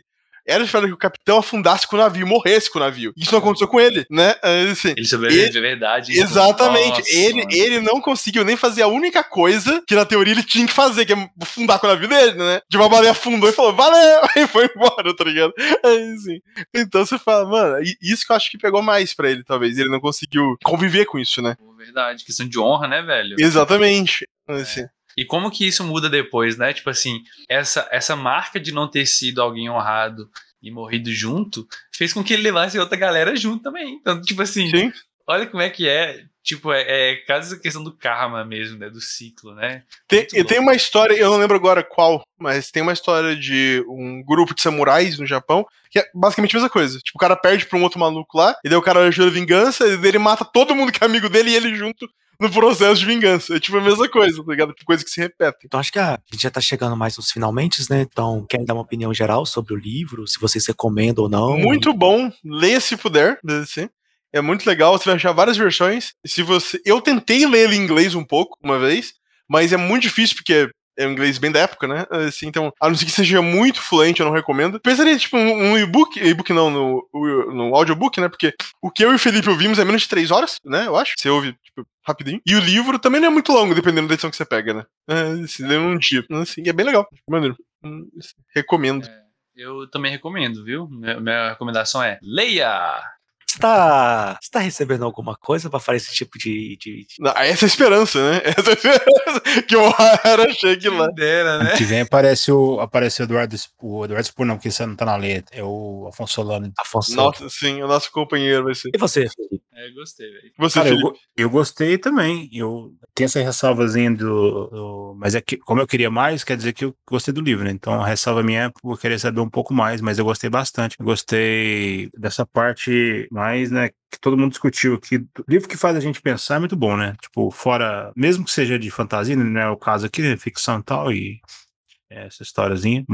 era esperado que o capitão afundasse com o navio, morresse com o navio. Isso não aconteceu com ele, né? Assim, ele sobreviveu de verdade. Exatamente. Nossa, ele, ele não conseguiu nem fazer a única coisa que na teoria ele tinha que fazer, que é afundar com o navio dele, né? De uma baleia afundou e falou, valeu! E foi embora, tá ligado? Assim. Então você fala, mano, isso que eu acho que pegou mais pra ele, talvez. Ele não conseguiu conviver com isso, né? Verdade, questão de honra, né, velho? Exatamente. Assim. É. E como que isso muda depois, né? Tipo assim, essa, essa marca de não ter sido alguém honrado e morrido junto fez com que ele levasse outra galera junto também. Então, tipo assim, Sim. olha como é que é. Tipo, é, é quase a questão do karma mesmo, né? Do ciclo, né? Tem, e tem uma história, eu não lembro agora qual, mas tem uma história de um grupo de samurais no Japão, que é basicamente a mesma coisa. Tipo, o cara perde pra um outro maluco lá, e daí o cara ajuda a vingança, e daí ele mata todo mundo que é amigo dele e ele junto no processo de vingança. É tipo a mesma coisa, tá ligado? Tipo, coisa que se repete. Então acho que a gente já tá chegando mais nos finalmente, né? Então, querem dar uma opinião geral sobre o livro, se vocês recomendam ou não? Muito e... bom, leia se puder, assim. É muito legal, você vai achar várias versões. Se você, eu tentei ler ele em inglês um pouco, uma vez, mas é muito difícil porque é um inglês bem da época, né? Assim, então, a não ser que seja muito fluente, eu não recomendo. Pensaria, tipo, um e-book, e-book não, no, no audiobook, né? Porque o que eu e o Felipe ouvimos é menos de três horas, né? Eu acho. Você ouve, tipo, rapidinho. E o livro também não é muito longo, dependendo da edição que você pega, né? É, se lê num dia. Assim, é bem legal. Maneiro. Recomendo. É, eu também recomendo, viu? Minha, minha recomendação é leia! Você tá, você tá recebendo alguma coisa pra fazer esse tipo de... de, de... Não, essa é a esperança, né? Essa é a esperança que o O'Hara chegue lá. Dera, né? Ano que vem aparece o, aparece o Eduardo, o Eduardo Spur, não, porque você não tá na letra, é o Afonso Solano. Afonso. Nossa, sim, o nosso companheiro vai ser. E você, Felipe? É, gostei, velho. Você, Cara, Felipe? eu, eu gostei também. Eu tenho essa ressalvazinha do, do. Mas é que, como eu queria mais, quer dizer que eu gostei do livro, né? Então a ressalva minha é por querer saber um pouco mais, mas eu gostei bastante. Eu gostei dessa parte mais, né? Que todo mundo discutiu aqui. O livro que faz a gente pensar é muito bom, né? Tipo, fora. Mesmo que seja de fantasia, não é o caso aqui, né? Ficção e tal, e essa historiazinha,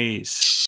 mas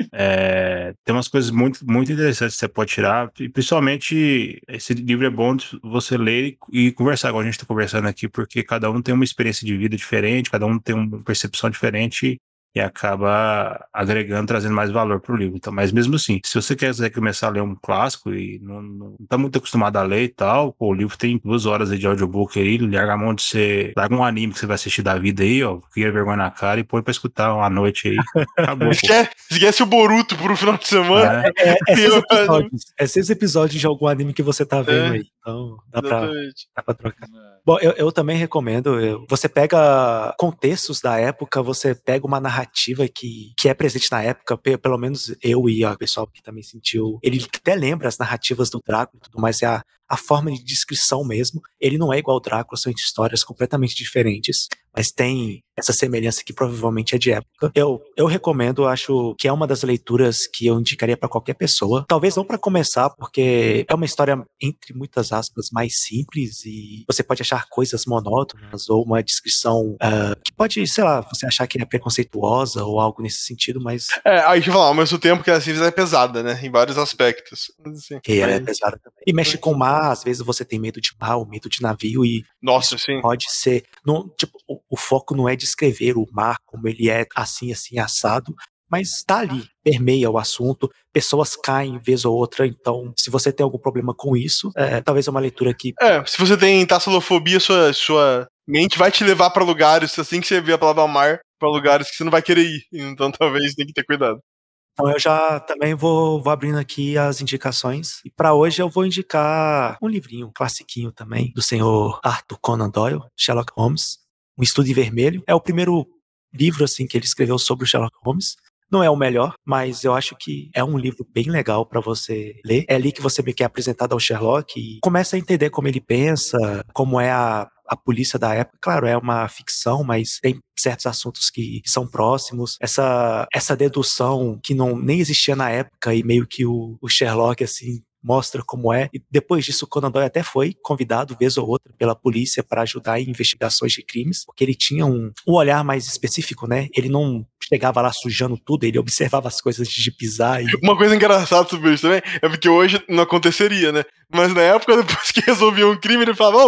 é, tem umas coisas muito, muito interessantes que você pode tirar, e principalmente esse livro é bom de você ler e, e conversar, igual a gente está conversando aqui, porque cada um tem uma experiência de vida diferente, cada um tem uma percepção diferente e acaba agregando, trazendo mais valor pro livro. Então, mas mesmo assim, se você quiser começar a ler um clássico e não, não tá muito acostumado a ler e tal, pô, o livro tem duas horas aí de audiobook aí, larga a mão de você, larga um anime que você vai assistir da vida aí, ó, cria vergonha na cara e põe pra escutar uma noite aí. Acabou. Esquece, esquece o Boruto pro final de semana. É, é, é, seis episódios, é seis episódios de algum anime que você tá vendo é, aí. Então, dá pra, dá pra trocar. É. Bom, eu, eu também recomendo. Eu, você pega contextos da época, você pega uma narrativa que, que é presente na época, pelo menos eu e o pessoal que também sentiu. Ele até lembra as narrativas do Drácula e tudo mais, é a, a forma de descrição mesmo. Ele não é igual ao Drácula, são histórias completamente diferentes, mas tem essa semelhança que provavelmente é de época. Eu, eu recomendo, acho que é uma das leituras que eu indicaria para qualquer pessoa. Talvez não para começar, porque é uma história, entre muitas aspas, mais simples e você pode achar coisas monótonas ou uma descrição uh, que pode, sei lá, você achar que é preconceituosa ou algo nesse sentido, mas... É, aí deixa eu falar, ao mesmo tempo que a simples é pesada, né? Em vários aspectos. Assim, que ela mas... é pesada também. E mexe com o mar, às vezes você tem medo de mar, ou medo de navio e... Nossa, sim. Pode ser... Não, tipo, o, o foco não é descrever o mar como ele é assim, assim, assado, mas tá ali, permeia o assunto, pessoas caem vez ou outra, então se você tem algum problema com isso, é, talvez é uma leitura que... É, se você tem tasselofobia, sua, sua mente vai te levar pra lugares, assim que você vê a palavra mar, pra lugares que você não vai querer ir, então talvez tem que ter cuidado. Então eu já também vou, vou abrindo aqui as indicações, e pra hoje eu vou indicar um livrinho, um classiquinho também, do senhor Arthur Conan Doyle, Sherlock Holmes, Um Estudo em Vermelho. É o primeiro livro assim que ele escreveu sobre o Sherlock Holmes. Não é o melhor, mas eu acho que é um livro bem legal para você ler. É ali que você meio que é apresentado ao Sherlock e começa a entender como ele pensa, como é a, a polícia da época. Claro, é uma ficção, mas tem certos assuntos que são próximos. Essa, essa dedução que não, nem existia na época e meio que o, o Sherlock, assim, mostra como é. E depois disso, o Conan Doyle até foi convidado, vez ou outra, pela polícia para ajudar em investigações de crimes, porque ele tinha um, um olhar mais específico, né? Ele não chegava lá sujando tudo, ele observava as coisas antes de pisar. E... Uma coisa engraçada sobre isso também é porque hoje não aconteceria, né? Mas na época, depois que resolvia um crime, ele falava, ô,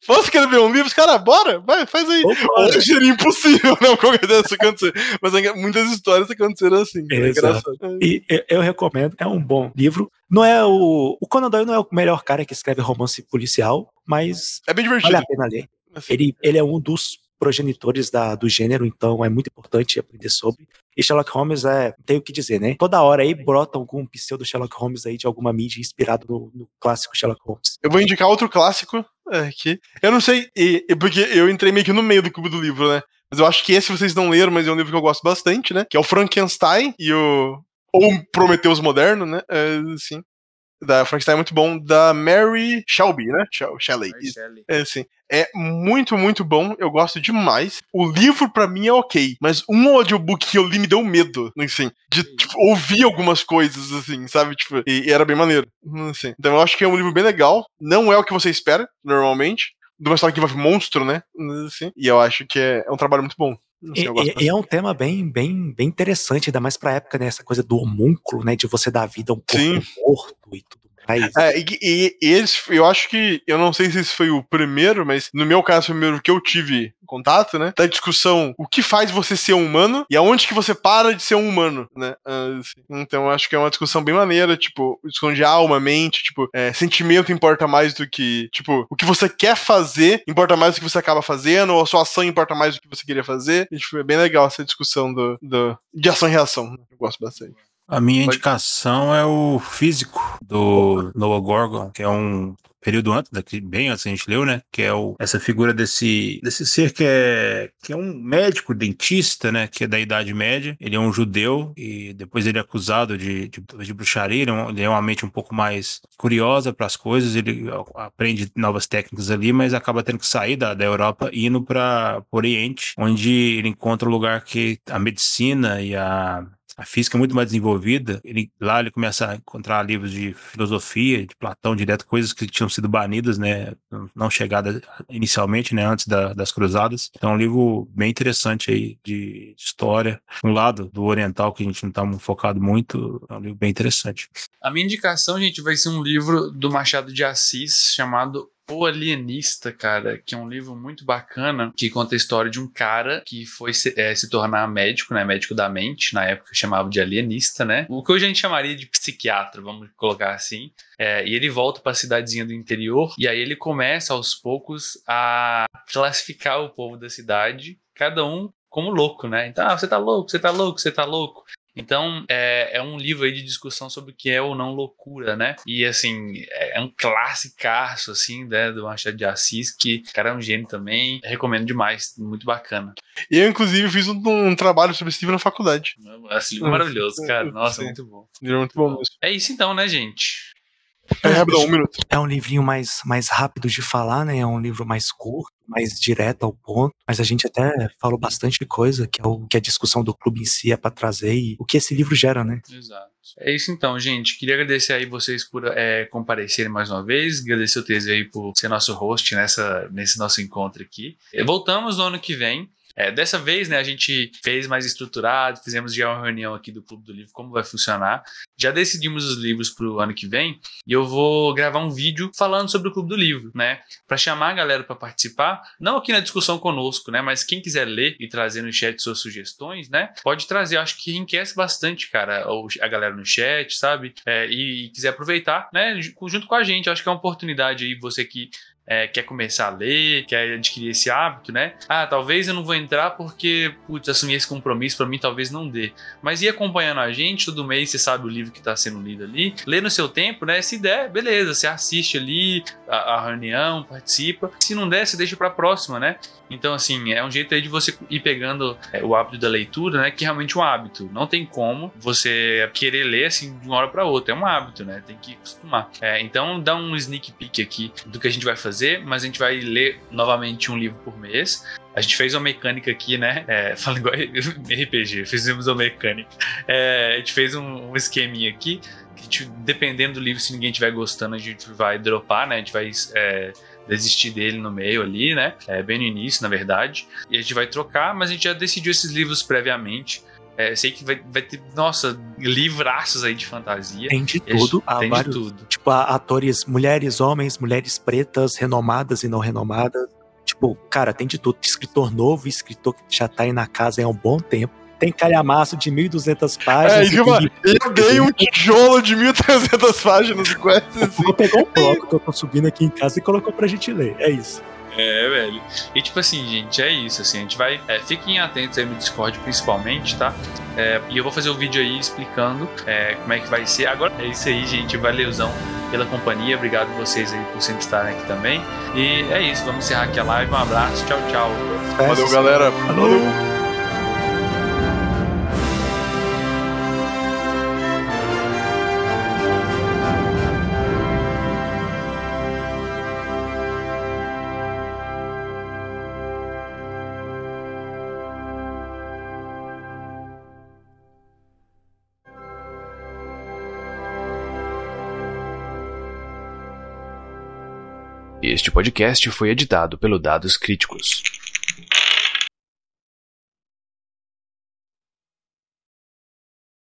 Posso escrever um livro? Os caras, bora, vai, faz aí. Hoje seria impossível, não, qualquer dessa acontecer. Mas muitas histórias aconteceram assim. É engraçado. E eu, eu recomendo, é um bom livro. Não é o. O Conan Doyle não é o melhor cara que escreve romance policial, mas é bem divertido. Vale a pena ler. Assim, ele, ele é um dos progenitores da, do gênero, então é muito importante aprender sobre. E Sherlock Holmes é, tem o que dizer, né? Toda hora aí brota algum pseudo Sherlock Holmes aí de alguma mídia inspirado no, no clássico Sherlock Holmes. Eu vou indicar outro clássico aqui. Eu não sei, e, e porque eu entrei meio que no meio do clube do livro, né? Mas eu acho que esse vocês não leram, mas é um livro que eu gosto bastante, né? Que é o Frankenstein e o... ou Prometheus Moderno, né? É, sim. Da Frankenstein é muito bom, da Mary Shelby, né? Shelley. É, sim. É muito, muito bom, eu gosto demais. O livro, pra mim, é ok, mas um audiobook que eu li me deu medo, assim, de tipo, ouvir algumas coisas, assim, sabe? Tipo, e, e era bem maneiro. Assim. Então eu acho que é um livro bem legal, não é o que você espera, normalmente, de uma história que envolve monstro, né? Assim, e eu acho que é, é um trabalho muito bom. Assim, e, e é um tema bem, bem, bem interessante, ainda mais pra época, né? Essa coisa do homúnculo, né? De você dar vida a um corpo Sim. morto e tudo mais. É, e, e, e eles, eu acho que, eu não sei se esse foi o primeiro, mas no meu caso, o primeiro que eu tive contato, né? Da discussão, o que faz você ser um humano e aonde que você para de ser um humano, né? Assim, então, eu acho que é uma discussão bem maneira, tipo, discussão de alma, mente, tipo, é, sentimento importa mais do que, tipo, o que você quer fazer importa mais do que você acaba fazendo, ou a sua ação importa mais do que você queria fazer. E, tipo, é bem legal essa discussão do, do, de ação e reação. Eu gosto bastante. A minha indicação é o Físico, do Noah Gorgon, que é um período antes, daqui, bem antes a gente leu, né? Que é o, essa figura desse, desse ser que é, que é um médico, dentista, né? Que é da Idade Média. Ele é um judeu e depois ele é acusado de, de, de bruxaria. Ele é, um, ele é uma mente um pouco mais curiosa para as coisas. Ele aprende novas técnicas ali, mas acaba tendo que sair da, da Europa e indo para o Oriente, onde ele encontra um lugar que a medicina e a A física é muito mais desenvolvida. Ele, lá ele começa a encontrar livros de filosofia, de Platão, direto, coisas que tinham sido banidas, né, não chegadas inicialmente, né, antes da, das cruzadas. Então é um livro bem interessante aí de história. Um lado do oriental que a gente não está focado muito, é um livro bem interessante. A minha indicação, gente, vai ser um livro do Machado de Assis chamado O Alienista, cara, que é um livro muito bacana, que conta a história de um cara que foi se, é, se tornar médico, né, médico da mente, na época chamava de alienista, né, o que hoje a gente chamaria de psiquiatra, vamos colocar assim, é, e ele volta para a cidadezinha do interior, e aí ele começa aos poucos a classificar o povo da cidade, cada um como louco, né, então, ah, você tá louco, você tá louco, você tá louco. Então, é, é um livro aí de discussão sobre o que é ou não loucura, né? E, assim, é, é um classicaço, assim, né, do Machado de Assis, que o cara é um gênio também. Recomendo demais, muito bacana. E eu, inclusive, fiz um, um trabalho sobre esse livro na faculdade. Esse livro é maravilhoso, cara. Nossa, Sim. muito bom. Livro muito bom mesmo. É isso então, né, gente? É, rapidão, um minuto. É um livrinho mais, mais rápido de falar, né? É um livro mais curto, mais direto ao ponto. Mas a gente até falou bastante coisa, que é o que a discussão do clube em si é pra trazer e o que esse livro gera, né? Exato. É isso então, gente. Queria agradecer aí vocês por é, comparecerem mais uma vez. Agradecer o T Z aí por ser nosso host nessa, nesse nosso encontro aqui. Voltamos no ano que vem. É, dessa vez, né, a gente fez mais estruturado, fizemos já uma reunião aqui do Clube do Livro, como vai funcionar. Já decidimos os livros para o ano que vem e eu vou gravar um vídeo falando sobre o Clube do Livro, né, para chamar a galera para participar, não aqui na discussão conosco, né, mas quem quiser ler e trazer no chat suas sugestões, né, pode trazer. Eu acho que enriquece bastante, cara, a galera no chat, sabe, é, e, e quiser aproveitar, né, junto com a gente. Eu acho que é uma oportunidade aí, você que É, quer começar a ler, quer adquirir esse hábito, né? Ah, talvez eu não vou entrar porque, putz, assumir esse compromisso pra mim talvez não dê. Mas ir acompanhando a gente, todo mês você sabe o livro que tá sendo lido ali, lê no seu tempo, né? Se der, beleza, você assiste ali a, a reunião, participa. Se não der, você deixa pra próxima, né? Então, assim, é um jeito aí de você ir pegando é, o hábito da leitura, né? Que é realmente um hábito. Não tem como você querer ler, assim, de uma hora pra outra. É um hábito, né? Tem que acostumar. É, então, dá um sneak peek aqui do que a gente vai fazer, mas a gente vai ler novamente um livro por mês. A gente fez uma mecânica aqui, né? É, fala igual R P G, fizemos uma mecânica. É, a gente fez um, um esqueminha aqui, que a gente, dependendo do livro, se ninguém estiver gostando, a gente vai dropar, né? A gente vai é, desistir dele no meio ali, né? É, bem no início, na verdade. E a gente vai trocar, mas a gente já decidiu esses livros previamente. É, eu sei que vai, vai ter, nossa, livraços aí de fantasia. Tem de E a tudo. gente- Há tem vários, de tudo. tipo, há atores, mulheres, homens, mulheres pretas, renomadas e não renomadas. Tipo, cara, tem de tudo. Escritor novo, escritor que já tá aí na casa há um bom tempo. Tem calhamaço de mil e duzentas É, páginas. e, e mano, tem- eu dei um tijolo de mil e trezentas páginas com essa, assim. Vou pegar um bloco que eu tô subindo aqui em casa e colocou pra gente ler. É isso. É, velho. E tipo assim, gente, é isso. Assim, a gente vai. É, fiquem atentos aí no Discord, principalmente, tá? É, e eu vou fazer o um vídeo aí explicando é, como é que vai ser. Agora é isso aí, gente. Valeuzão pela companhia. Obrigado vocês aí por sempre estarem aqui também. E é isso. Vamos encerrar aqui a live. Um abraço. Tchau, tchau. Valeu, galera. Falou. Valeu. Este podcast foi editado pelo Dados Críticos.